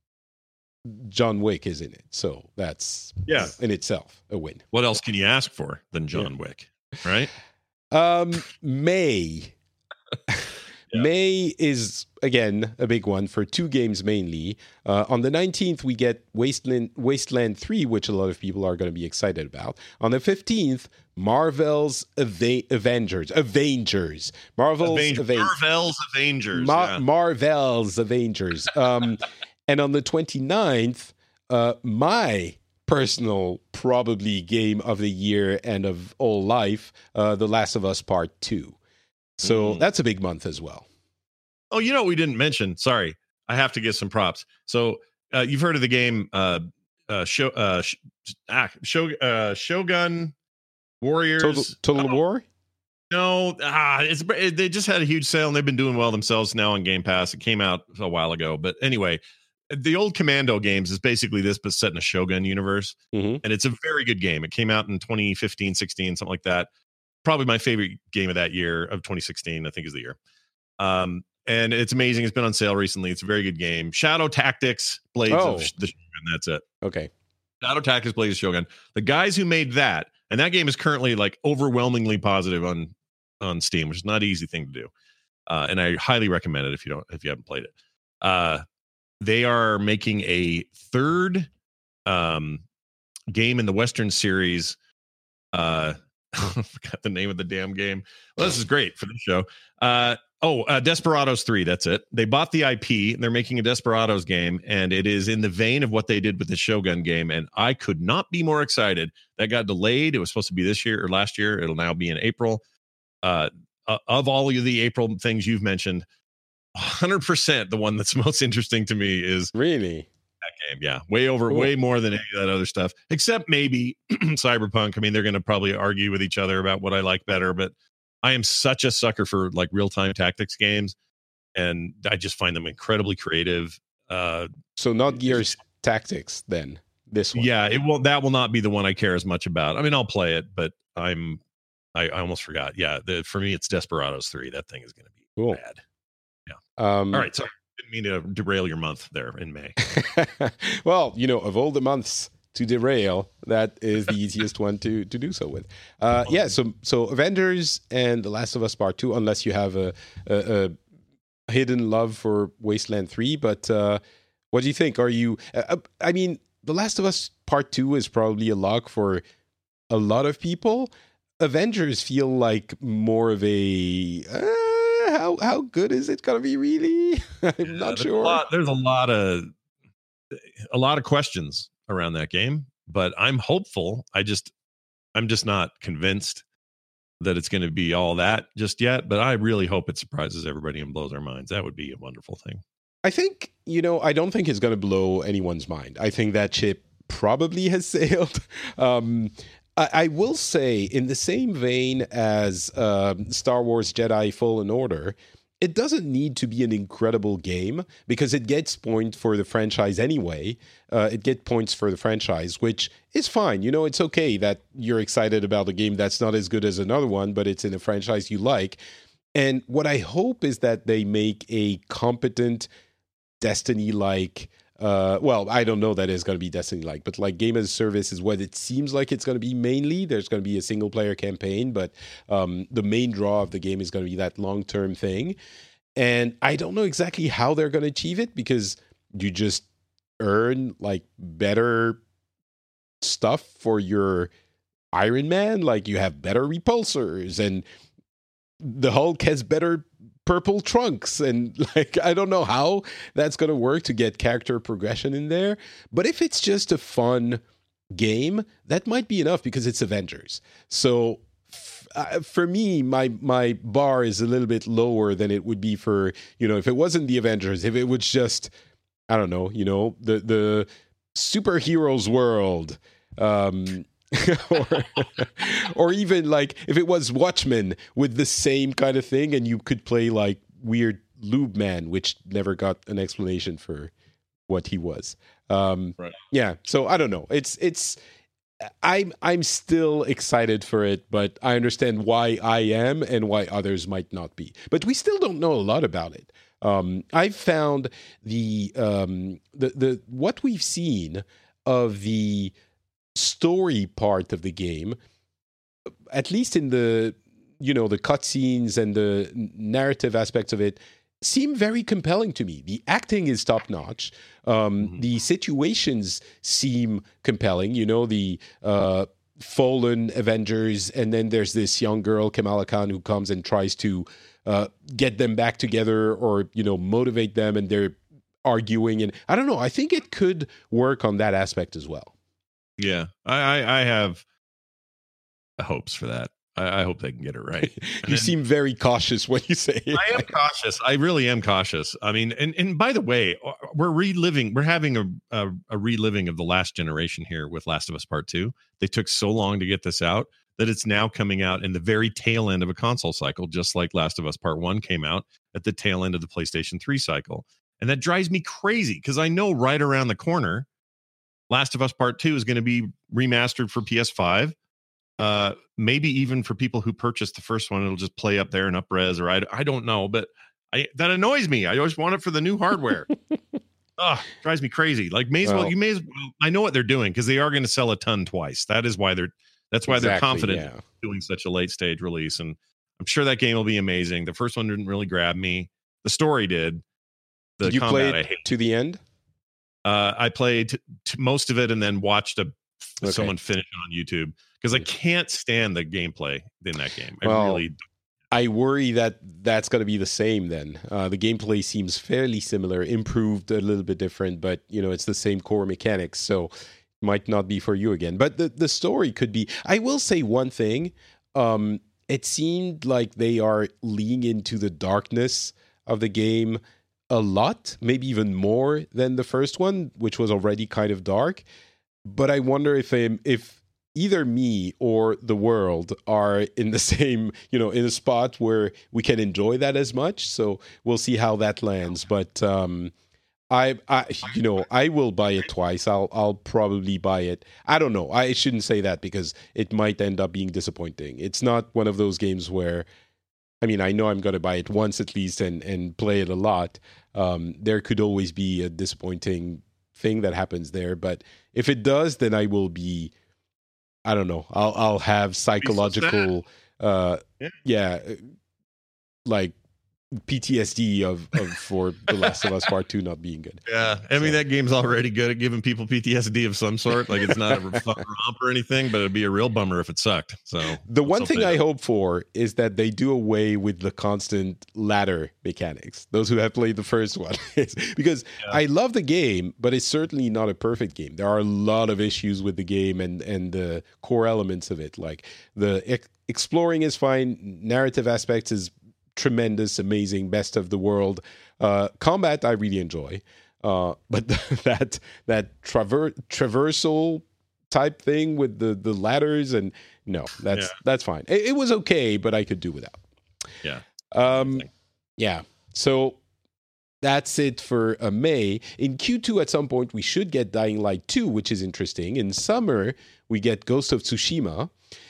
John Wick is in it, so that's yeah in itself a win. What else can you ask for than John yeah. Wick, right? Um, May. yeah. May is, again, a big one for two games mainly. Uh, on the nineteenth, we get Wasteland Wasteland three, which a lot of people are going to be excited about. On the fifteenth, Marvel's Ava- Avengers. Avengers. Marvel's Avengers. Ava- Marvel's Avengers. Ma- yeah. Marvel's Avengers. Um, and on the twenty-ninth, uh, my... personal probably game of the year and of all life, uh, The Last of Us Part two. So mm. that's a big month as well. Oh, you know what we didn't mention? Sorry, I have to give some props. So uh, you've heard of the game uh, uh, show, uh, sh- ah, show, uh, Shogun Warriors? Total, Total War? No, ah, it's it, they just had a huge sale and they've been doing well themselves now on Game Pass. It came out a while ago, but anyway, the old Commando games is basically this, but set in a Shogun universe, Mm-hmm. and it's a very good game. It came out in twenty fifteen, sixteen, something like that. Probably my favorite game of that year of twenty sixteen, I think, is the year. Um, and it's amazing. It's been on sale recently. It's a very good game. Shadow Tactics, Blades Oh. of the Shogun. That's it. Okay. Shadow Tactics, Blades of Shogun. The guys who made that, and that game is currently like overwhelmingly positive on on Steam, which is not an easy thing to do. Uh, and I highly recommend it if you don't if you haven't played it. Uh, they are making a third um, game in the Western series. Uh, I forgot the name of the damn game. Well, this is great for the show. Uh, oh, uh, Desperados three. That's it. They bought the I P and they're making a Desperados game, and it is in the vein of what they did with the Shogun game. And I could not be more excited. That got delayed. It was supposed to be this year or last year. It'll now be in April. Uh, uh, of all of the April things you've mentioned, one hundred percent the one that's most interesting to me is Really? that game. Yeah, way over, Cool. way more than any of that other stuff, except maybe Cyberpunk. I mean, they're going to probably argue with each other about what I like better, but I am such a sucker for like real-time tactics games, and I just find them incredibly creative. Uh, So not Gears Tactics then. This one. yeah, it will. That will not be the one I care as much about. I mean, I'll play it, but I'm. I, I almost forgot. Yeah, the, for me, it's Desperados three. That thing is going to be Cool. bad. Um, All right, sorry, didn't mean to derail your month there in May. well, you know, of all the months to derail, that is the easiest one to to do so with. Uh, yeah, so so Avengers and The Last of Us Part Two, unless you have a a, a hidden love for Wasteland Three. But uh, what do you think? Are you? Uh, I mean, The Last of Us Part Two is probably a lock for a lot of people. Avengers feel like more of a. Uh, How how good is it gonna be? Really, I'm Yeah, not there's sure. A lot, there's a lot of a lot of questions around that game, but I'm hopeful. I just I'm just not convinced that it's going to be all that just yet. But I really hope it surprises everybody and blows our minds. That would be a wonderful thing. I think, you know, I don't think it's going to blow anyone's mind. I think that ship probably has sailed. Um, I, I will say, in the same vein as um Star Wars Jedi Fallen Order, it doesn't need to be an incredible game because it gets points for the franchise anyway. Uh, it gets points for the franchise, which is fine. You know, it's okay that you're excited about a game that's not as good as another one, but it's in a franchise you like. And what I hope is that they make a competent Destiny-like, uh, well, I don't know that it's going to be Destiny-like, but like game as a service is what it seems like it's going to be mainly. There's going to be a single-player campaign, but um, the main draw of the game is going to be that long-term thing. And I don't know exactly how they're going to achieve it because you just earn like better stuff for your Iron Man. Like you have better repulsors and the Hulk has better purple trunks, and like I don't know how that's going to work to get character progression in there, but if it's just a fun game, that might be enough because it's Avengers. So f- uh, for me, my my bar is a little bit lower than it would be for, you know, if it wasn't the Avengers, if it was just, I don't know, you know, the the superheroes world, um or, or even like if it was Watchmen with the same kind of thing and you could play like weird Lube Man, which never got an explanation for what he was. Um, Right. Yeah, so I don't know. It's it's I'm I'm still excited for it, but I understand why I am and why others might not be. But we still don't know a lot about it. Um, I've found the um, the the what we've seen of the story part of the game, at least in the, you know, the cutscenes and the narrative aspects of it, seem very compelling to me. The acting is top notch. Um, mm-hmm. The situations seem compelling. You know, the uh, fallen Avengers, and then there's this young girl, Kamala Khan, who comes and tries to uh, get them back together or, you know, motivate them, and they're arguing. And I don't know. I think it could work on that aspect as well. Yeah, I, I, I have hopes for that. I, I hope they can get it right. you then, seem very cautious when you say it. I am cautious. I really am cautious. I mean, and, and by the way, we're reliving, we're having a, a, a reliving of the last generation here with Last of Us Part Two. They took so long to get this out. that it's now coming out in the very tail end of a console cycle, just like Last of Us Part One came out at the tail end of the PlayStation three cycle. And that drives me crazy because I know right around the corner, Last of Us Part Two is going to be remastered for P S five. Uh, maybe even for people who purchased the first one, it'll just play up there in up-res, or I, I don't know, but I, that annoys me. I always want it for the new hardware. Ugh, drives me crazy. Like, may as well, well you may as well, I know what they're doing because they are going to sell a ton twice. That is why they're, that's why exactly, they're confident yeah. in doing such a late stage release. And I'm sure that game will be amazing. The first one didn't really grab me. The story did. The did you combat, play I it hate. to the end? Uh, I played t- t- most of it and then watched a Okay. someone finish it on YouTube because I can't stand the gameplay in that game. I Well, really I worry that that's going to be the same then. Uh, the gameplay seems fairly similar, improved a little bit different, but you know, it's the same core mechanics, so it might not be for you again. But the, the story could be. I will say one thing. Um, it seemed like they are leaning into the darkness of the game a lot, maybe even more than the first one, which was already kind of dark. But I wonder if um, if either me or the world are in the same, you know, in a spot where we can enjoy that as much. So we'll see how that lands. But um, I, I, you know, I will buy it twice. I'll, I'll probably buy it. I don't know. I shouldn't say that because it might end up being disappointing. It's not one of those games where, I mean, I know I'm going to buy it once at least and and play it a lot. Um, there could always be a disappointing thing that happens there, but if it does, then I will be, I don't know, I'll I'll have psychological uh yeah. yeah like P T S D of, of for The Last of Us Part Two not being good. Yeah, I mean, so. that game's already good at giving people P T S D of some sort. Like, it's not a fun romp or anything, but it'd be a real bummer if it sucked. So the one thing I hope for is that they do away with the constant ladder mechanics. Those who have played the first one, because yeah. I love the game, but it's certainly not a perfect game. There are a lot of issues with the game and and the core elements of it. Like the ex- exploring is fine, narrative aspects is tremendous, amazing, best of the world. Uh, combat I really enjoy, uh, but that that traver- traversal type thing with the, the ladders and no, that's yeah. that's fine. It, it was okay, but I could do without. Yeah, um, yeah. So that's it for uh, May. In Q two, at some point, we should get Dying Light two, which is interesting. In summer, we get Ghost of Tsushima.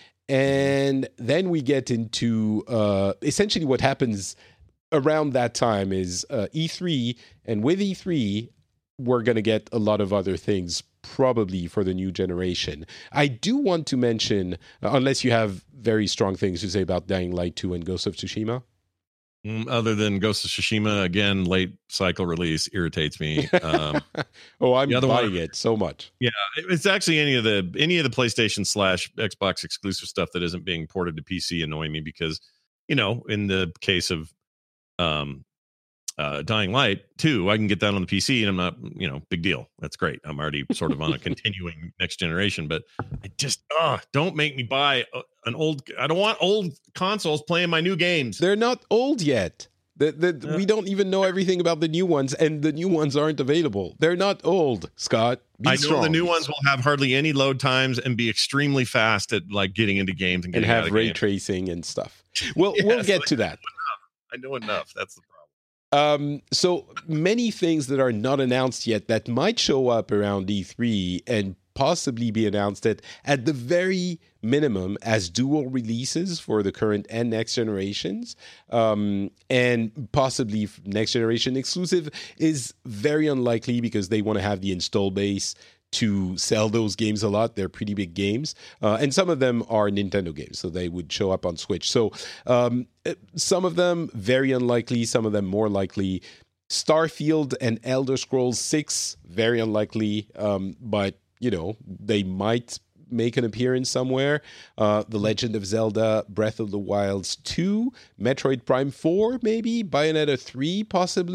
And then we get into uh, essentially what happens around that time is uh, E three. And with E three, we're going to get a lot of other things probably for the new generation. I do want to mention, uh, unless you have very strong things to say about Dying Light two and Ghost of Tsushima. Other than Ghost of Tsushima, again, late cycle release irritates me. Um, oh, I'm buying one, it so much. Yeah, it's actually any of the any of the PlayStation slash Xbox exclusive stuff that isn't being ported to P C annoy me because, you know, in the case of um, uh, Dying Light two, I can get that on the P C and I'm not, you know, big deal. That's great. I'm already sort of on a continuing next generation, but I just, uh, don't make me buy a, an old, I don't want old consoles playing my new games. They're not old yet. The, the, yeah. We don't even know everything about the new ones, and the new ones aren't available. They're not old, Scott. Be I know strong. The new ones will have hardly any load times and be extremely fast at like getting into games and, and getting have out of ray games. tracing and stuff. We'll yes, we'll get like, to that. I know enough. That's the problem. Um, so many things that are not announced yet that might show up around E three and possibly be announced at, at the very minimum as dual releases for the current and next generations, um, and possibly next generation exclusive is very unlikely because they want to have the install base to sell those games a lot. They're pretty big games. Uh, and some of them are Nintendo games, so they would show up on Switch. So um, some of them, very unlikely. Some of them, more likely. Starfield and Elder Scrolls six, very unlikely. Um, but, you know, they might make an appearance somewhere. Uh, The Legend of Zelda, Breath of the Wild two, Metroid Prime four, maybe. Bayonetta three, possibly.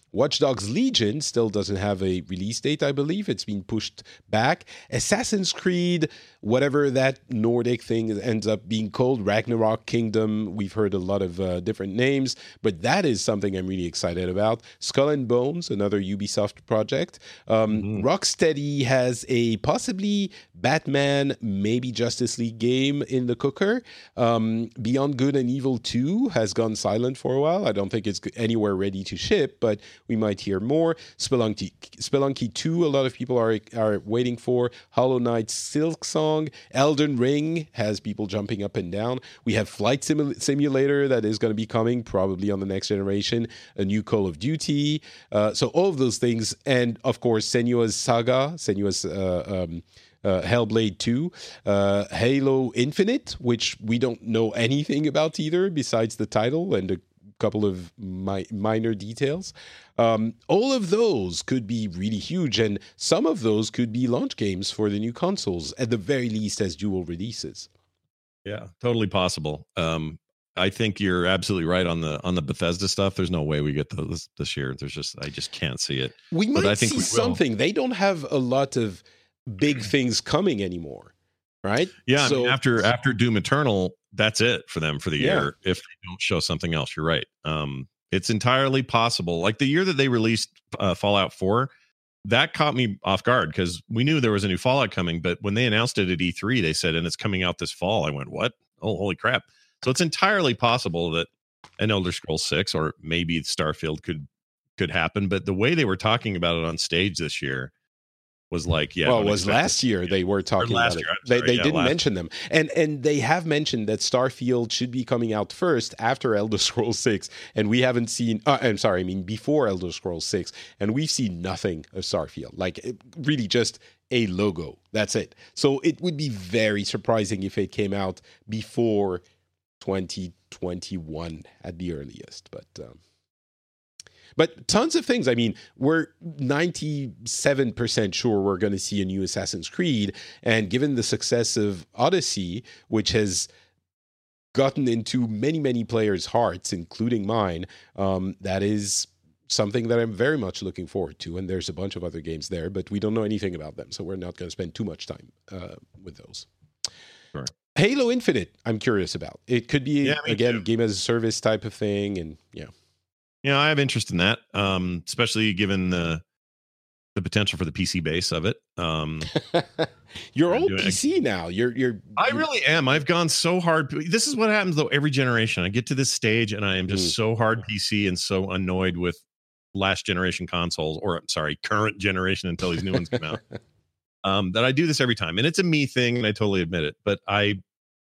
Watch Dogs Legion still doesn't have a release date, I believe. It's been pushed back. Assassin's Creed, whatever that Nordic thing ends up being called, Ragnarok Kingdom, we've heard a lot of uh, different names, but that is something I'm really excited about. Skull and Bones, another Ubisoft project. Um, mm-hmm. Rocksteady has a possibly Batman, maybe Justice League game in the cooker. Um, Beyond Good and Evil two has gone silent for a while. I don't think it's anywhere ready to ship, but we might hear more. Spelunky, Spelunky two, a lot of people are are waiting for. Hollow Knight Silk Song. Elden Ring has people jumping up and down. We have Flight Simul- Simulator that is going to be coming probably on the next generation. A new Call of Duty. Uh, so all of those things. And, of course, Senua's Saga, Senua's uh, um, uh, Hellblade two, uh, Halo Infinite, which we don't know anything about either besides the title and a couple of mi- minor details. Um, all of those could be really huge, and some of those could be launch games for the new consoles, at the very least as dual releases. Yeah, totally possible. Um, I think you're absolutely right on the on the Bethesda stuff. There's no way we get those this year. There's just I just can't see it. We but might I think see we something. They don't have a lot of big things coming anymore, right? Yeah, so, I mean, after after Doom Eternal, that's it for them for the yeah. year. If they don't show something else, you're right. Um, it's entirely possible. Like the year that they released uh, Fallout four, that caught me off guard because we knew there was a new Fallout coming. But when they announced it at E three, they said, and it's coming out this fall. I went, what? Oh, holy crap. So it's entirely possible that an Elder Scrolls six or maybe Starfield could could happen. But the way they were talking about it on stage this year was like, yeah. Well, it was last year they were talking about it. They, they didn't mention them. And and they have mentioned that Starfield should be coming out first after Elder Scrolls six. And we haven't seen, uh, I'm sorry, I mean before Elder Scrolls six. And we've seen nothing of Starfield. Like it, really just a logo. That's it. So it would be very surprising if it came out before twenty twenty-one at the earliest. But... Um, But tons of things. I mean, we're ninety-seven percent sure we're going to see a new Assassin's Creed. And given the success of Odyssey, which has gotten into many, many players' hearts, including mine, um, that is something that I'm very much looking forward to. And there's a bunch of other games there, but we don't know anything about them. So we're not going to spend too much time uh, with those. Sure. Halo Infinite, I'm curious about. It could be, yeah, again, too. game as a service type of thing. And yeah. Yeah, I have interest in that, um, especially given the the potential for the P C base of it. Um, you're old P C now. You're you're. I you're, really am. I've gone so hard. This is what happens though. Every generation, I get to this stage, and I am just mm. so hard P C and so annoyed with last generation consoles, or sorry, current generation until these new ones come out. Um, that I do this every time, and it's a me thing, and I totally admit it. But I,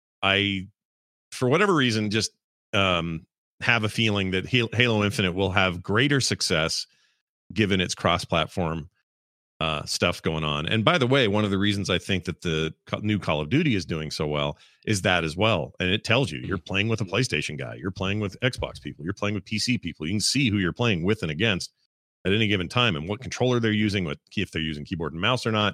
I, for whatever reason, just. Um, have a feeling that Halo Infinite will have greater success given its cross-platform uh, stuff going on. And by the way, one of the reasons I think that the new Call of Duty is doing so well is that as well. And it tells you you're playing with a PlayStation guy, you're playing with Xbox people, you're playing with P C people. You can see who you're playing with and against at any given time and what controller they're using, what if they're using keyboard and mouse or not.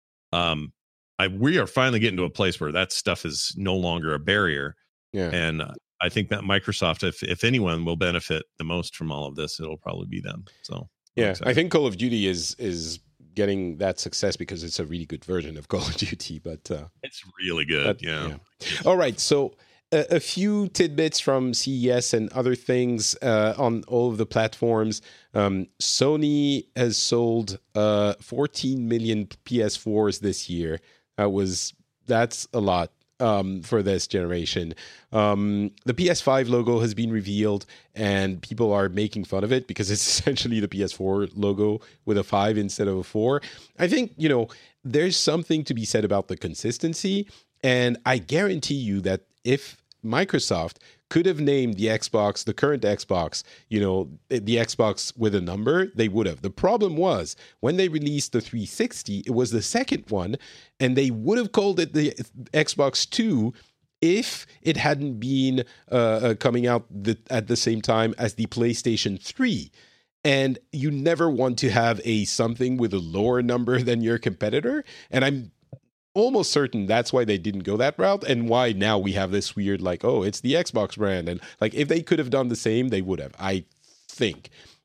Um, I we are finally getting to a place where that stuff is no longer a barrier. Yeah. And uh, I think that Microsoft, if if anyone will benefit the most from all of this, it'll probably be them. So yeah, I think Call of Duty is is getting that success because it's a really good version of Call of Duty. But uh, it's really good. But, yeah. yeah. All right. So a, a few tidbits from C E S and other things uh, on all of the platforms. Um, Sony has sold uh, fourteen million P S fours this year. That was that's a lot. Um, for this generation. Um, the P S five logo has been revealed and people are making fun of it because it's essentially the P S four logo with a five instead of a four. I think, you know, there's something to be said about the consistency, and I guarantee you that if Microsoft could have named the Xbox, the current Xbox, you know, the Xbox with a number, they would have. The problem was when they released the three sixty, it was the second one, and they would have called it the Xbox two if it hadn't been uh, uh, coming out the, at the same time as the PlayStation three. And you never want to have a something with a lower number than your competitor. And I'm almost certain that's why they didn't go that route, and why now we have this weird like, oh, it's the Xbox brand. And like if they could have done the same, they would have, I think.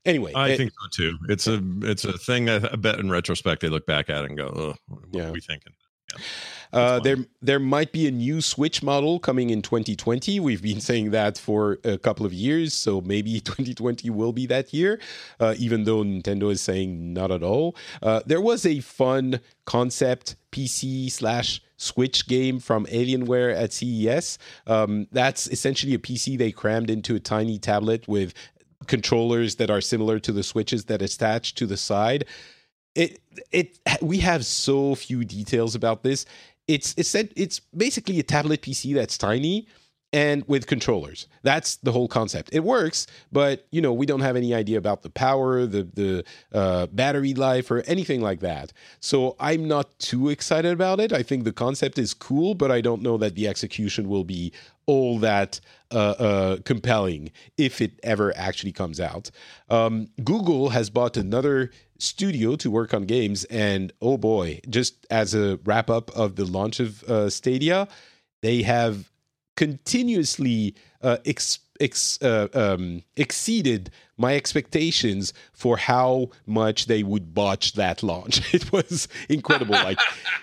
Anyway, I it, think so too. It's a it's a thing. I, I bet in retrospect they look back at it and go, "Oh, what Yeah. are we thinking?" Yeah. Uh, there, there might be a new Switch model coming in twenty twenty. We've been saying that for a couple of years, so maybe twenty twenty will be that year, uh, even though Nintendo is saying not at all. Uh, there was a fun concept P C slash Switch game from Alienware at C E S. Um, that's essentially a P C they crammed into a tiny tablet with controllers that are similar to the Switches that attach to the side. It it we have so few details about this. It's it's it's basically a tablet P C that's tiny and with controllers. That's the whole concept. It works, but you know we don't have any idea about the power, the the uh, battery life, or anything like that. So I'm not too excited about it. I think the concept is cool, but I don't know that the execution will be all that uh, uh, compelling if it ever actually comes out. Um, Google has bought another studio to work on games, and oh boy, just as a wrap up of the launch of uh, Stadia, they have continuously uh, ex- ex- uh, um, exceeded my expectations for how much they would botch that launch. It was incredible. Like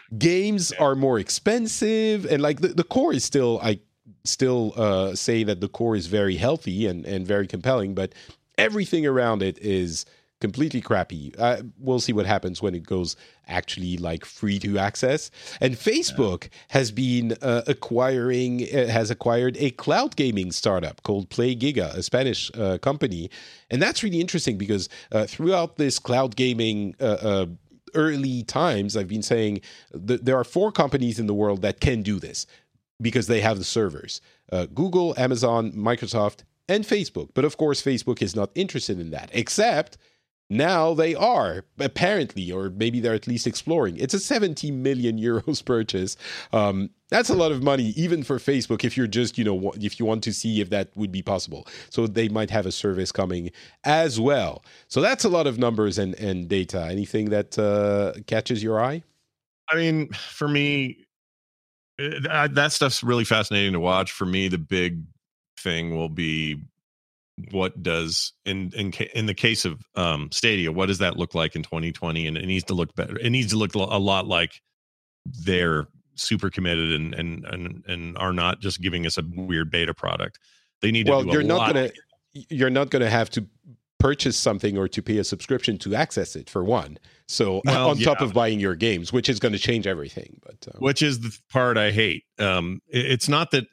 games are more expensive, and like the, the core is still, I still uh, say that the core is very healthy and, and very compelling, but everything around it is completely crappy. Uh, we'll see what happens when it goes actually like free to access. And Facebook yeah. has been uh, acquiring, uh, has acquired a cloud gaming startup called PlayGiga, a Spanish uh, company. And that's really interesting because uh, throughout this cloud gaming uh, uh, early times, I've been saying th- there are four companies in the world that can do this because they have the servers. Uh, Google, Amazon, Microsoft, and Facebook. But of course, Facebook is not interested in that, except now they are, apparently, or maybe they're at least exploring. It's a seventy million euros purchase. Um, that's a lot of money, even for Facebook, if you're just, you know, if you want to see if that would be possible. So they might have a service coming as well. So that's a lot of numbers and, and data. Anything that uh, catches your eye? I mean, for me, that, that stuff's really fascinating to watch. For me, the big thing will be, what does in in in the case of um Stadia, what does that look like in twenty twenty? And it needs to look better. It needs to look a lot like they're super committed and and and and are not just giving us a weird beta product. They need to well do you're a not lot. gonna you're not gonna have to purchase something or to pay a subscription to access it, for one. So well, on yeah. top of buying your games, which is going to change everything. But um, which is the part I hate. Um, it, it's not that.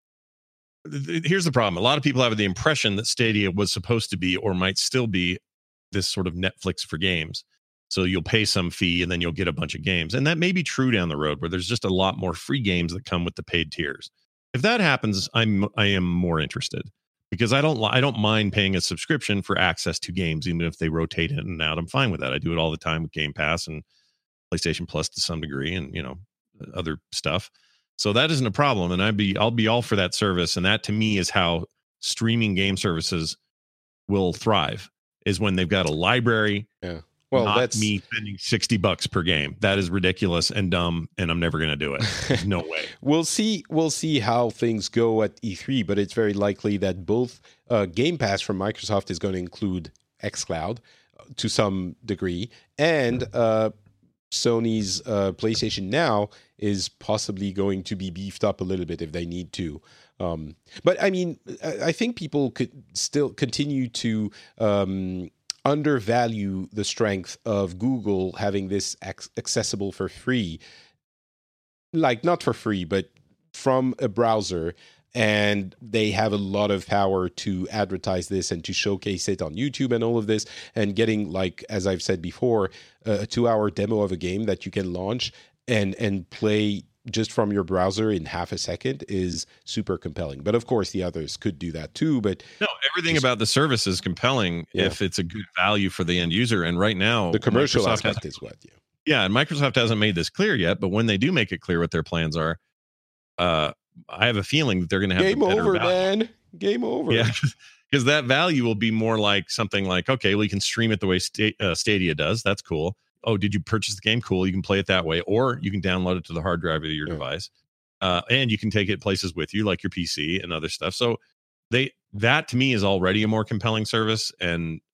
Here's the problem. A lot of people have the impression that Stadia was supposed to be, or might still be, this sort of Netflix for games. So you'll pay some fee and then you'll get a bunch of games. And that may be true down the road, where there's just a lot more free games that come with the paid tiers. If that happens, I'm I am more interested, because I don't I don't mind paying a subscription for access to games, even if they rotate in and out. I'm fine with that. I do it all the time with Game Pass and PlayStation Plus to some degree, and you know, other stuff. So that isn't a problem, and I'd be I'll be all for that service. And that to me is how streaming game services will thrive, is when they've got a library. Yeah. Well, not that's me spending sixty bucks per game. That is ridiculous and dumb, and I'm never going to do it. No way. We'll see. We'll see how things go at E three, but it's very likely that both uh, Game Pass from Microsoft is going to include xCloud to some degree, and uh, Sony's uh, PlayStation Now is possibly going to be beefed up a little bit if they need to. Um, but I mean, I think people could still continue to um, undervalue the strength of Google having this ac- accessible for free. Like, not for free, but from a browser. And they have a lot of power to advertise this and to showcase it on YouTube and all of this. And getting, like, as I've said before, a two-hour demo of a game that you can launch and and play just from your browser in half a second is super compelling. But of course, the others could do that too. But no, everything just, about the service is compelling yeah. if it's a good value for the end user. And right now, the commercial Microsoft aspect is what. Yeah. yeah, and Microsoft hasn't made this clear yet. But when they do make it clear what their plans are, uh, I have a feeling that they're going to have game a better over, value. man. Game over. Yeah, because that value will be more like something like, okay, well, you can stream it the way St- uh, Stadia does. That's cool. Oh, did you purchase the game? Cool. You can play it that way, or you can download it to the hard drive of your yeah. device, uh, and you can take it places with you, like your P C and other stuff. So they that to me is already a more compelling service, and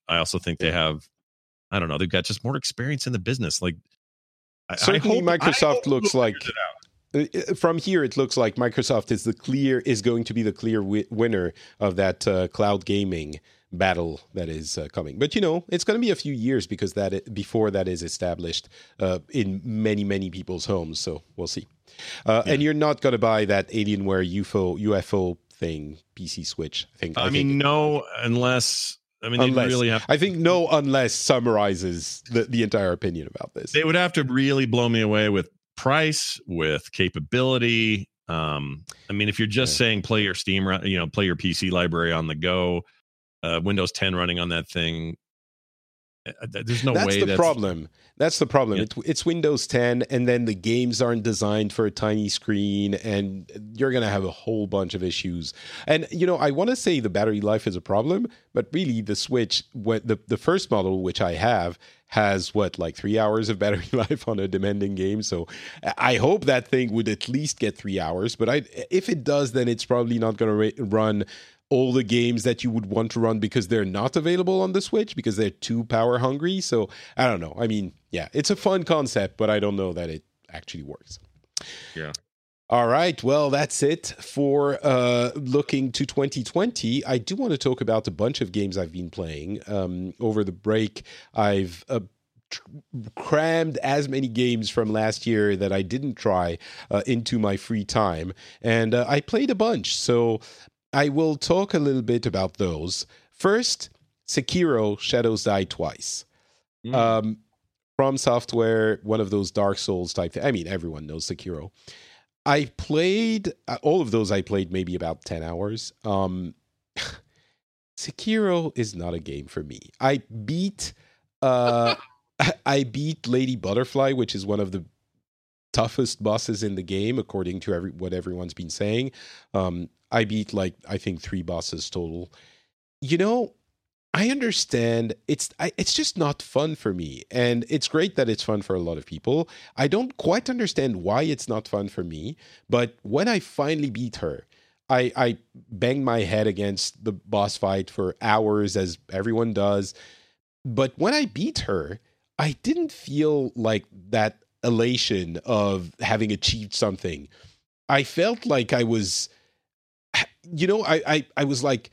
I also think they have, I don't know, they've got just more experience in the business. Like, certainly, I hope, Microsoft I looks like. From here, it looks like Microsoft is the clear is going to be the clear wi- winner of that uh, cloud gaming battle that is uh, coming. But you know, it's going to be a few years because that I- before that is established uh, in many many people's homes. So we'll see. Uh, yeah. And you're not going to buy that Alienware U F O U F O thing P C Switch. I think. I, I mean, think. no, unless. I mean, unless, they really have. I think no, unless summarizes the, the entire opinion about this. They would have to really blow me away with price, with capability. Um, I mean, if you're just yeah. saying play your Steam, you know, play your P C library on the go, uh, Windows ten running on that thing. There's no that's way. The that's the problem. That's the problem. Yeah. It, it's Windows ten, and then the games aren't designed for a tiny screen, and you're going to have a whole bunch of issues. And, you know, I want to say the battery life is a problem, but really the Switch, the, the first model, which I have, has, what, like three hours of battery life on a demanding game. So I hope that thing would at least get three hours. But I, if it does, then it's probably not going to ra- run all the games that you would want to run because they're not available on the Switch because they're too power hungry. So I don't know. I mean, yeah, it's a fun concept, but I don't know that it actually works. Yeah. All right. Well, that's it for uh, looking to twenty twenty. I do want to talk about a bunch of games I've been playing. Um, over the break, I've uh, tr- crammed as many games from last year that I didn't try uh, into my free time. And uh, I played a bunch. So I will talk a little bit about those. First, Sekiro Shadows Die Twice. Mm. Um, From Software, one of those Dark Souls type things. I mean, everyone knows Sekiro. I played, uh, all of those I played maybe about ten hours. Um, Sekiro is not a game for me. I beat, uh, I beat Lady Butterfly, which is one of the toughest bosses in the game, according to every, what everyone's been saying. Um, I beat like, I think three bosses total. You know, I understand it's I, it's just not fun for me. And it's great that it's fun for a lot of people. I don't quite understand why it's not fun for me. But when I finally beat her, I, I banged my head against the boss fight for hours, as everyone does. But when I beat her, I didn't feel like that elation of having achieved something. I felt like I was... You know, I, I, I was like,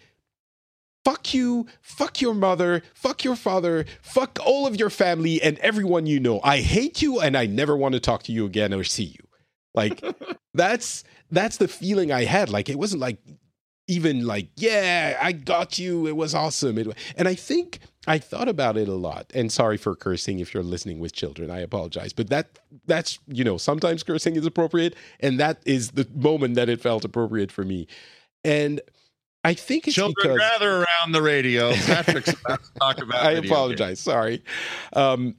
fuck you, fuck your mother, fuck your father, fuck all of your family and everyone you know. I hate you and I never want to talk to you again or see you. Like, that's that's the feeling I had. Like, it wasn't like, even like, yeah, I got you, it was awesome. It, and I think I thought about it a lot. And sorry for cursing if you're listening with children, I apologize. But that that's, you know, sometimes cursing is appropriate. And that is the moment that it felt appropriate for me. And I think it's children because... gather around the radio. Patrick's about to talk about I apologize. Games. Sorry. Um,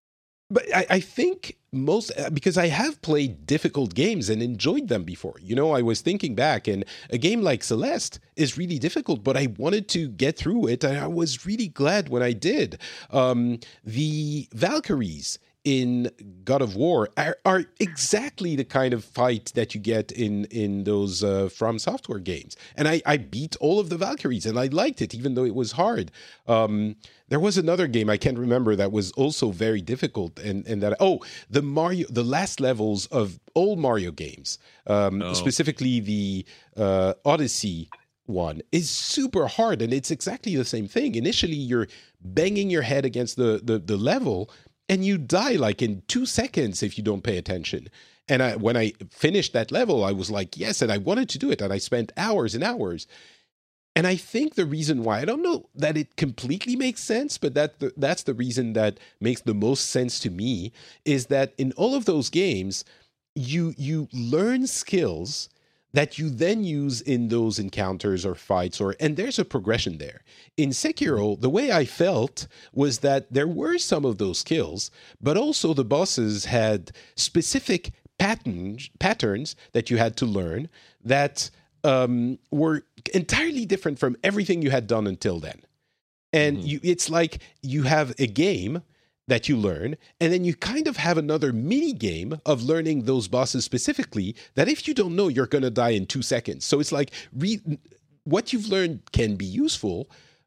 but I, I think most... Because I have played difficult games and enjoyed them before. You know, I was thinking back, and a game like Celeste is really difficult, but I wanted to get through it, and I was really glad when I did. Um, the Valkyries in God of War are, are exactly the kind of fight that you get in in those uh, From Software games. And I, I beat all of the Valkyries, and I liked it, even though it was hard. Um, there was another game I can't remember that was also very difficult, and and that oh the Mario the last levels of all Mario games, um, oh. specifically the uh, Odyssey one, is super hard, and it's exactly the same thing. Initially, you're banging your head against the the, the level. And you die like in two seconds if you don't pay attention. And I, when I finished that level, I was like, yes, and I wanted to do it. And I spent hours and hours. And I think the reason why, I don't know that it completely makes sense, but that the, that's the reason that makes the most sense to me, is that in all of those games, you you learn skills that you then use in those encounters or fights, or and there's a progression there. In Sekiro, the way I felt was that there were some of those skills, but also the bosses had specific patterns patterns that you had to learn that um, were entirely different from everything you had done until then. And mm-hmm. you, it's like you have a game that you learn, and then you kind of have another mini game of learning those bosses specifically that if you don't know, you're going to die in two seconds. So it's like re- what you've learned can be useful,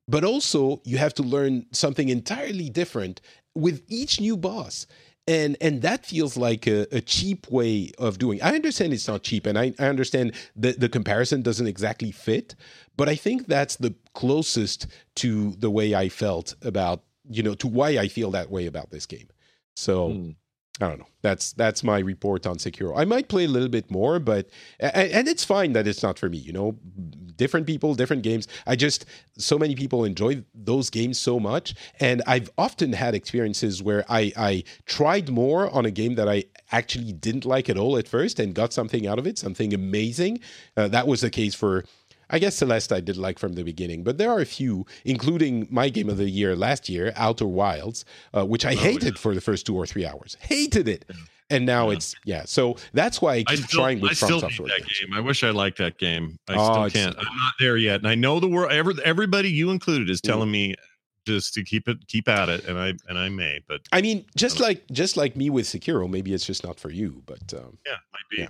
but also you have to learn something entirely different with each new boss. And and that feels like a, a cheap way of doing. I understand it's not cheap, and I, I understand that the comparison doesn't exactly fit, but I think that's the closest to the way I felt about, you know, to why I feel that way about this game. So hmm. I don't know. That's that's my report on Sekiro. I might play a little bit more, but and, and it's fine that it's not for me. You know, different people, different games. I just so many people enjoy those games so much, and I've often had experiences where I I tried more on a game that I actually didn't like at all at first and got something out of it, something amazing. Uh, that was the case for, I guess, Celeste I did like from the beginning, but there are a few, including my game of the year last year, Outer Wilds, uh, which I oh, hated yeah. for the first two or three hours. Hated it. Yeah. And now yeah. it's, yeah. So that's why I keep I still, trying with I From still Software. Hate that game. I wish I liked that game. I oh, still can't. I'm not there yet. And I know the world, every, everybody, you included, is telling mm. me just to keep it, keep at it. And I, and I may, but. I mean, just like, just like me with Sekiro, maybe it's just not for you, but. Um, yeah, might be. Yeah.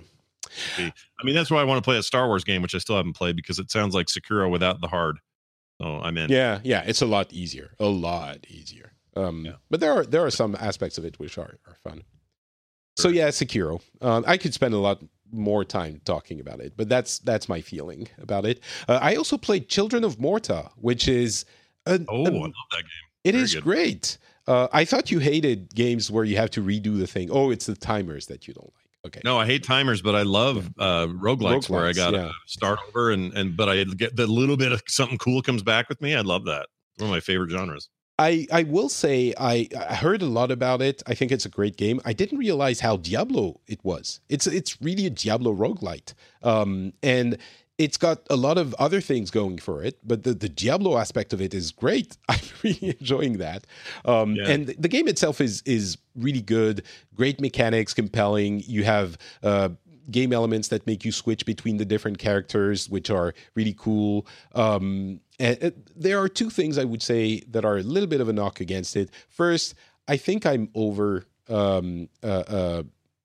I mean, that's why I want to play a Star Wars game, which I still haven't played, because it sounds like Sekiro without the hard. So I'm in. Yeah, yeah, it's a lot easier, a lot easier. Um, yeah. But there are there are some aspects of it which are, are fun. Sure. So yeah, Sekiro. Um, I could spend a lot more time talking about it, but that's that's my feeling about it. Uh, I also played Children of Morta, which is a, oh, a, I love that game. It Very is good. great. Uh, I thought you hated games where you have to redo the thing. Oh, it's the timers that you don't like. Okay. No, I hate timers, but I love uh, roguelikes, roguelikes where I got to yeah. start over and, and but I get the little bit of something cool comes back with me. I love that. One of my favorite genres. I, I will say I, I heard a lot about it. I think it's a great game. I didn't realize how Diablo it was. It's it's really a Diablo roguelite. Um, and it's got a lot of other things going for it, but the, the Diablo aspect of it is great. I'm really enjoying that. Um, yeah. And the game itself is is really good. Great mechanics, compelling. You have uh, game elements that make you switch between the different characters, which are really cool. Um, and it, there are two things I would say that are a little bit of a knock against it. First, I think I'm over um, uh, uh,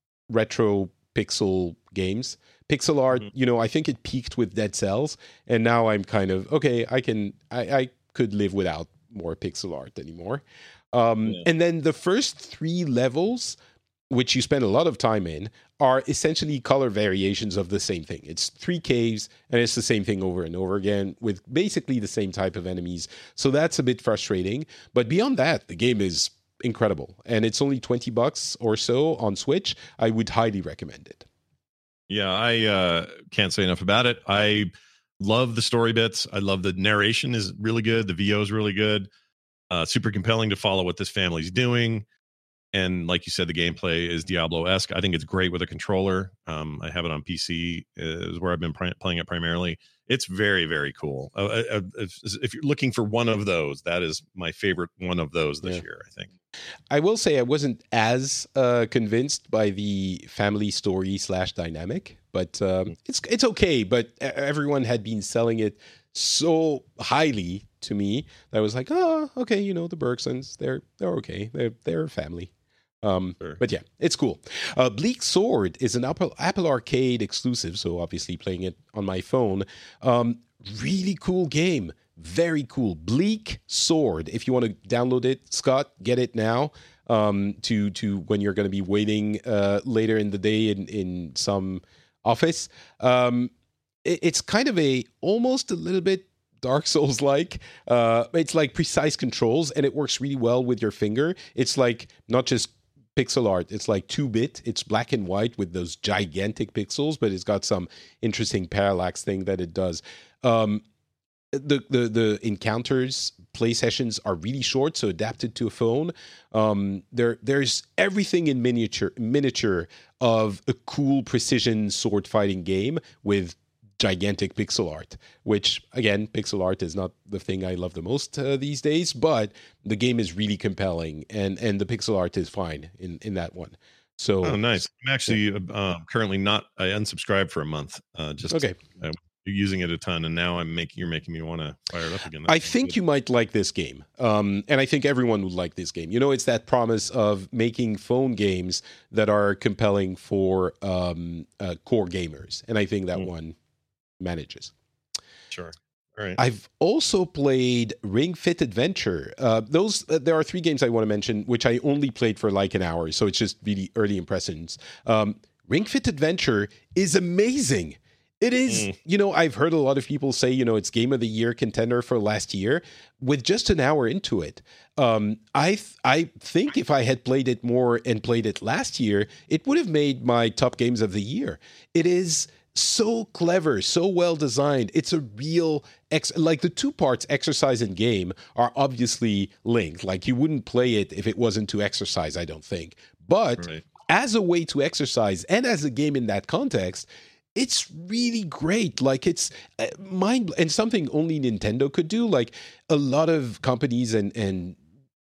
retro pixel games. Pixel art, mm-hmm. you know, I think it peaked with Dead Cells, and now I'm kind of, okay, I can, I, I could live without more pixel art anymore. Um, yeah. And then the first three levels, which you spend a lot of time in, are essentially color variations of the same thing. It's three caves, and it's the same thing over and over again with basically the same type of enemies. So that's a bit frustrating. But beyond that, the game is incredible, and it's only twenty bucks or so on Switch. I would highly recommend it. Yeah, I uh, can't say enough about it. I love the story bits. I love the narration is really good. The V O is really good. Uh, super compelling to follow what this family's doing. And like you said, the gameplay is Diablo-esque. I think it's great with a controller. Um, I have it on P C, is where I've been pr- playing it primarily. It's very, very cool. Uh, uh, if, if you're looking for one of those, that is my favorite one of those this yeah. year, I think. I will say I wasn't as uh, convinced by the family story slash dynamic, but um, it's it's okay. But everyone had been selling it so highly to me that I was like, oh, okay, you know, the Bergsons, they're they're okay. They're they're a family. Um, sure. But yeah, it's cool. Uh, Bleak Sword is an Apple, Apple Arcade exclusive, so obviously playing it on my phone. Um, really cool game. Very cool. Bleak Sword. If you want to download it, Scott, get it now um, to to when you're going to be waiting uh, later in the day in, in some office. Um, it, it's kind of a, almost a little bit Dark Souls-like. Uh, it's like precise controls, and it works really well with your finger. It's like not just pixel art, it's like two-bit. It's black and white with those gigantic pixels, but it's got some interesting parallax thing that it does. Um, the, the the encounters, play sessions are really short, so adapted to a phone. Um, there there's everything in miniature miniature of a cool precision sword fighting game with gigantic pixel art, which again, pixel art is not the thing I love the most uh, these days, but the game is really compelling, and and the pixel art is fine in in that one. So oh, nice. I'm actually uh, currently not. I unsubscribed for a month. Uh, just okay. Uh, using it a ton, and now I'm making you're making me want to fire it up again. That's I think good. You might like this game, um, and I think everyone would like this game. You know, it's that promise of making phone games that are compelling for um, uh, core gamers, and I think that mm. one manages. Sure. All right. I've also played Ring Fit Adventure. Uh, those uh, there are three games I want to mention, which I only played for like an hour, so it's just really early impressions. Um, Ring Fit Adventure is amazing. It is, mm. you know, I've heard a lot of people say, you know, it's Game of the Year contender for last year. With just an hour into it, um, I th- I think if I had played it more and played it last year, it would have made my top games of the year. It is so clever, so well designed. It's a real ex- like the two parts, exercise and game, are obviously linked. Like you wouldn't play it if it wasn't to exercise, I don't think. But right. as a way to exercise and as a game in that context, it's really great. Like it's uh, mind and something only Nintendo could do. Like a lot of companies and and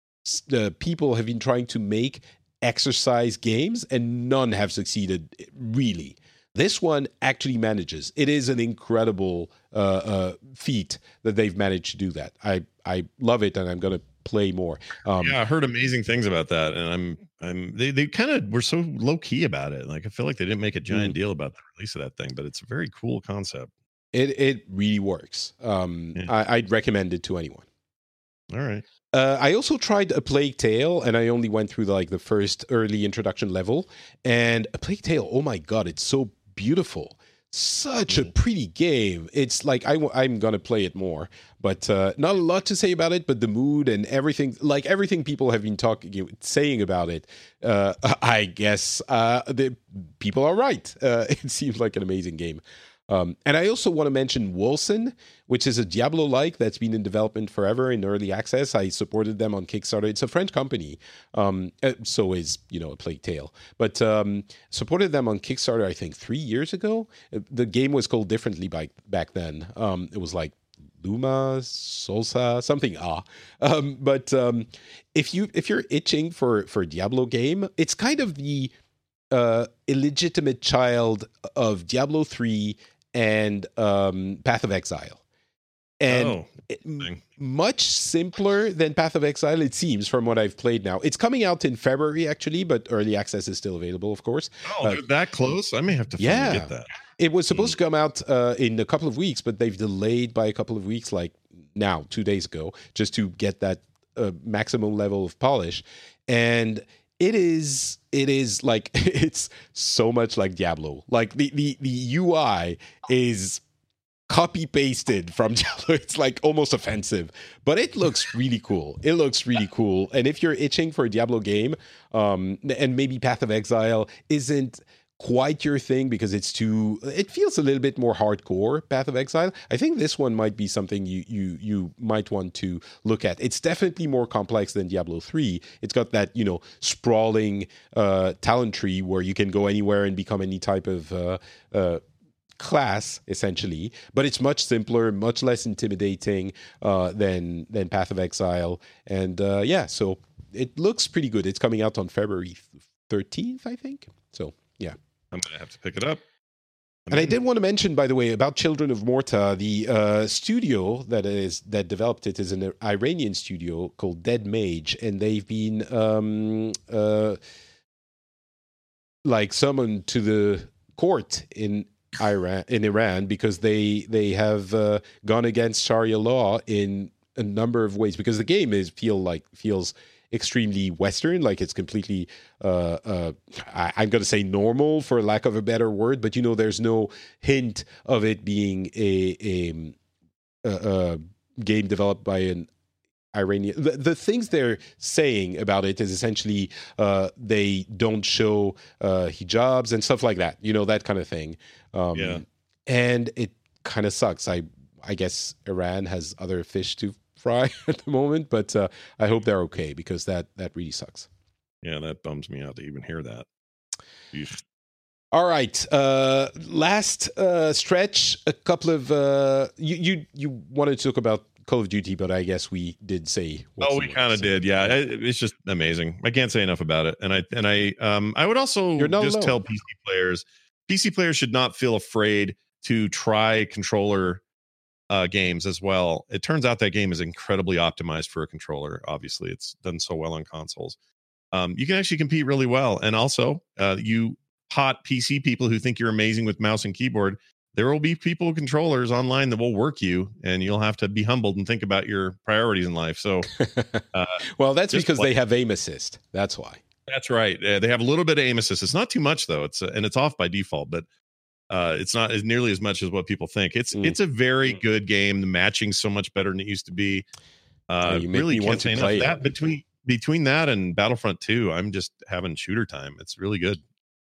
uh, people have been trying to make exercise games, and none have succeeded really. This one actually manages. It is an incredible uh, uh, feat that they've managed to do that. I I love it, and I'm going to play more. Um, yeah, I heard amazing things about that, and I'm I'm they they kind of were so low key about it. Like I feel like they didn't make a giant mm. deal about the release of that thing, but it's a very cool concept. It it really works. Um, yeah. I, I'd recommend it to anyone. All right. Uh, I also tried A Plague Tale, and I only went through the, like the first early introduction level. And A Plague Tale, oh my god, it's so beautiful. Such mm. a pretty game. It's like I w- I'm gonna play it more, but uh, not a lot to say about it. But the mood and everything, like everything people have been talking, saying about it, uh, I guess uh, the people are right. Uh, it seems like an amazing game. Um, and I also want to mention Wolcen, which is a Diablo-like that's been in development forever in early access. I supported them on Kickstarter. It's a French company. Um, so is, you know, A Plague Tale. But um, supported them on Kickstarter, I think, three years ago. The game was called differently by, back then. Um, it was like Luma, Solsa, something ah. Um, but um, if, you, if you're itching for, for a Diablo game, it's kind of the uh, illegitimate child of Diablo three and um, Path of Exile. And oh, it, much simpler than Path of Exile, it seems, from what I've played now. It's coming out in February, actually, but early access is still available, of course. Oh, uh, that close? I may have to yeah, get that. It was supposed mm. to come out uh, in a couple of weeks, but they've delayed by a couple of weeks, like now, two days ago, just to get that uh, maximum level of polish. And it is... It is like, it's so much like Diablo. Like the, the, the U I is copy pasted from Diablo. It's like almost offensive, but it looks really cool. It looks really cool. And if you're itching for a Diablo game, um, and maybe Path of Exile isn't quite your thing because it's too, it feels a little bit more hardcore, Path of Exile, I think this one might be something you you you might want to look at. It's definitely more complex than Diablo three. It's got that, you know, sprawling uh, talent tree where you can go anywhere and become any type of uh, uh, class, essentially. But it's much simpler, much less intimidating uh, than, than Path of Exile. And uh, yeah, so it looks pretty good. It's coming out on February thirteenth, I think. So, yeah. I'm going to have to pick it up. I'm and in. I did want to mention, by the way, about Children of Morta, the uh, studio that is that developed it is an Iranian studio called Dead Mage, and they've been um, uh, like summoned to the court in Iran in Iran because they they have uh, gone against Sharia law in a number of ways. Because the game is feel like feels. extremely Western, like it's completely, uh, uh, I, I'm going to say normal for lack of a better word, but you know, there's no hint of it being a, a, a, a game developed by an Iranian. The, the things they're saying about it is essentially uh, they don't show uh, hijabs and stuff like that, you know, that kind of thing. Um, yeah. And it kind of sucks. I, I guess Iran has other fish to fry at the moment, but uh, I hope they're okay because that that really sucks. Yeah, that bums me out to even hear that. Eesh. All right, uh, last uh, stretch. A couple of uh, you you you wanted to talk about Call of Duty, but I guess we did say. Oh, we kind of did, yeah. It, it's just amazing. I can't say enough about it, and I and I um I would also just alone. tell P C players, P C players should not feel afraid to try controller. Uh, games as well. It turns out that game is incredibly optimized for a controller. Obviously, it's done so well on consoles. Um, you can actually compete really well. And also, uh, you hot P C people who think you're amazing with mouse and keyboard, there will be people controllers online that will work you, and you'll have to be humbled and think about your priorities in life. So, uh, well, that's because play. they have aim assist. That's why. That's right. Uh, they have a little bit of aim assist. It's not too much though. It's uh, and it's off by default, but uh, it's not as nearly as much as what people think. It's mm. it's a very good game. The matching's so much better than it used to be. Uh, oh, you make really me want to play that it. between between that and Battlefront two. I'm just having shooter time. It's really good.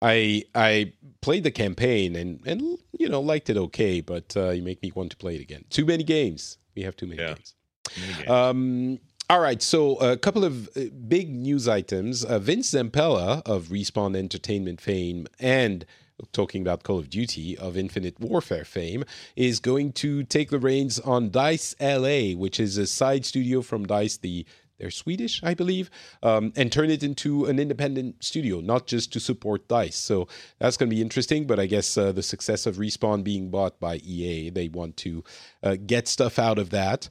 I I played the campaign and, and you know liked it okay, but uh, you make me want to play it again. Too many games. We have too many yeah. games. Too many games. Um, all right, so a couple of uh, big news items. Uh, Vince Zampella of Respawn Entertainment fame and talking about Call of Duty of Infinite Warfare fame is going to take the reins on DICE L A, which is a side studio from DICE, the They're Swedish, I believe, um, and turn it into an independent studio, not just to support DICE. So that's going to be interesting, but I guess uh, the success of Respawn being bought by E A, they want to uh, get stuff out of that.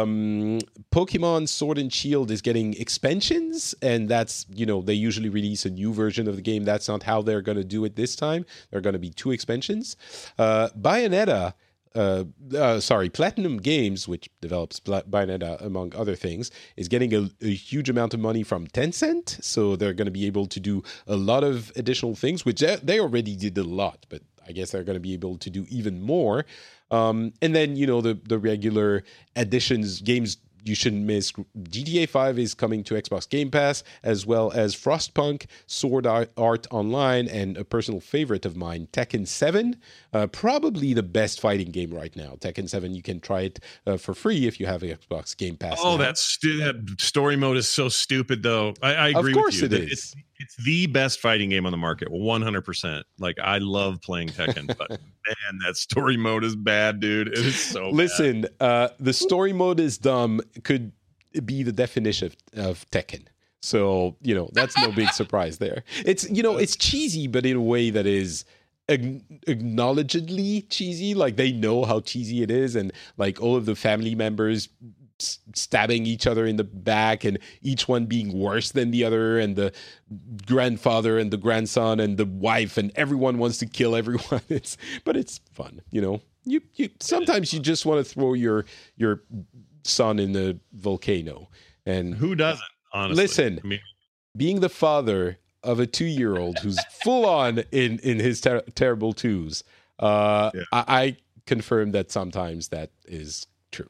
Um, Pokemon Sword and Shield is getting expansions, and that's, you know, they usually release a new version of the game. That's not how they're going to do it this time. There are going to be two expansions. Uh, Bayonetta... Uh, uh, sorry, Platinum Games, which develops Bayonetta, among other things, is getting a, a huge amount of money from Tencent. So they're going to be able to do a lot of additional things, which they already did a lot, but I guess they're going to be able to do even more. Um, and then, you know, the, the regular additions, games you shouldn't miss. G T A five is coming to Xbox Game Pass, as well as Frostpunk, Sword Art Online, and a personal favorite of mine, Tekken seven. Uh, probably the best fighting game right now. Tekken seven, you can try it uh, for free if you have a Xbox Game Pass. Oh, now. that's stu- that story mode is so stupid, though. I, I agree of course with you. It is. It's, it's the best fighting game on the market, one hundred percent. Like, I love playing Tekken, but man, that story mode is bad, dude. It is so Listen, bad. uh, the story mode is dumb could be the definition of, of Tekken. So, you know, that's no big surprise there. It's, you know, it's cheesy, but in a way that is ag- acknowledgedly cheesy. Like, they know how cheesy it is, and like all of the family members s- stabbing each other in the back, and each one being worse than the other, and the grandfather and the grandson and the wife, and everyone wants to kill everyone. It's, but it's fun, you know. You, you sometimes you just want to throw your your son in the volcano, and who doesn't? Honestly, listen. I mean, being the father of a two-year-old who's full on in in his ter- terrible twos, uh, yeah. I, I confirm that sometimes that is true.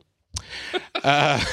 uh,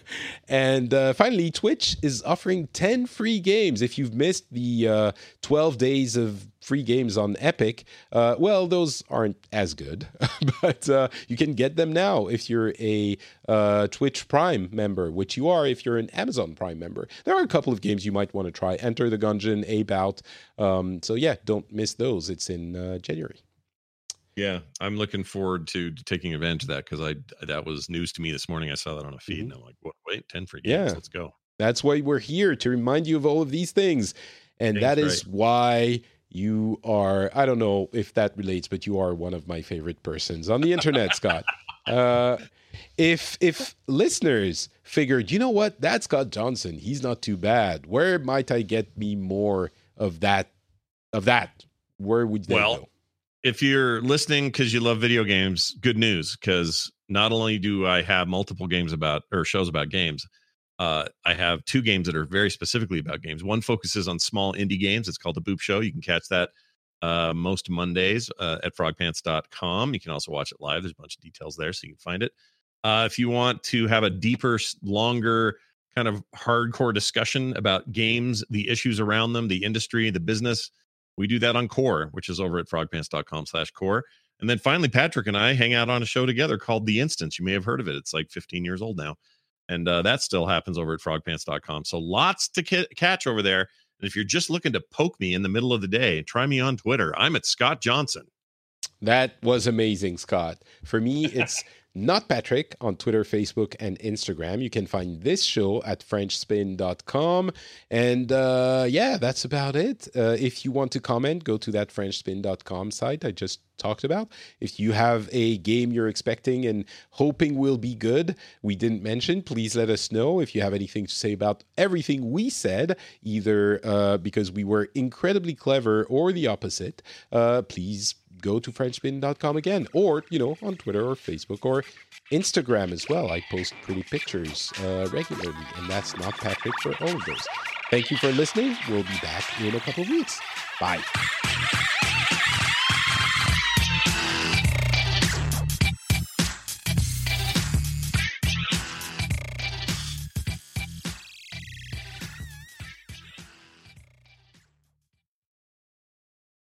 and uh, finally, Twitch is offering ten free games. If you've missed the uh, twelve days of free games on Epic, uh, well, those aren't as good, but uh, you can get them now if you're a uh, Twitch Prime member, which you are if you're an Amazon Prime member. There are a couple of games you might want to try. Enter the Gungeon, Ape Out. Um, so yeah, don't miss those. It's in uh, January. Yeah, I'm looking forward to, to taking advantage of that, because I that was news to me this morning. I saw that on a feed, mm-hmm. and I'm like, what, wait, ten free games, yeah. let's go. That's why we're here, to remind you of all of these things. And Thanks, that is right. why you are, I don't know if that relates, but you are one of my favorite persons on the internet, Scott. Uh, if if listeners figured, you know what, that's Scott Johnson, he's not too bad. Where might I get me more of that? Of that, where would they well, go? If you're listening because you love video games, good news, because not only do I have multiple games about or shows about games, uh, I have two games that are very specifically about games. One focuses on small indie games. It's called The Boop Show. You can catch that uh, most Mondays uh, at frog pants dot com. You can also watch it live. There's a bunch of details there, so you can find it. Uh, if you want to have a deeper, longer, kind of hardcore discussion about games, the issues around them, the industry, the business, we do that on Core, which is over at frog pants dot com slash core. And then finally, Patrick and I hang out on a show together called The Instance. You may have heard of it. It's like fifteen years old now. And uh, that still happens over at frog pants dot com. So lots to ca- catch over there. And if you're just looking to poke me in the middle of the day, try me on Twitter. I'm at Scott Johnson. That was amazing, Scott. For me, it's Not Patrick on Twitter, Facebook, and Instagram. You can find this show at french spin dot com. And uh, yeah, that's about it. Uh, if you want to comment, go to that french spin dot com site I just talked about. If you have a game you're expecting and hoping will be good, we didn't mention, please let us know. If you have anything to say about everything we said, either uh, because we were incredibly clever or the opposite, uh, please go to french spin dot com again, or, you know, on Twitter or Facebook or Instagram as well. I post pretty pictures uh, regularly, and that's not Patrick for all of those. Thank you for listening. We'll be back in a couple of weeks. Bye.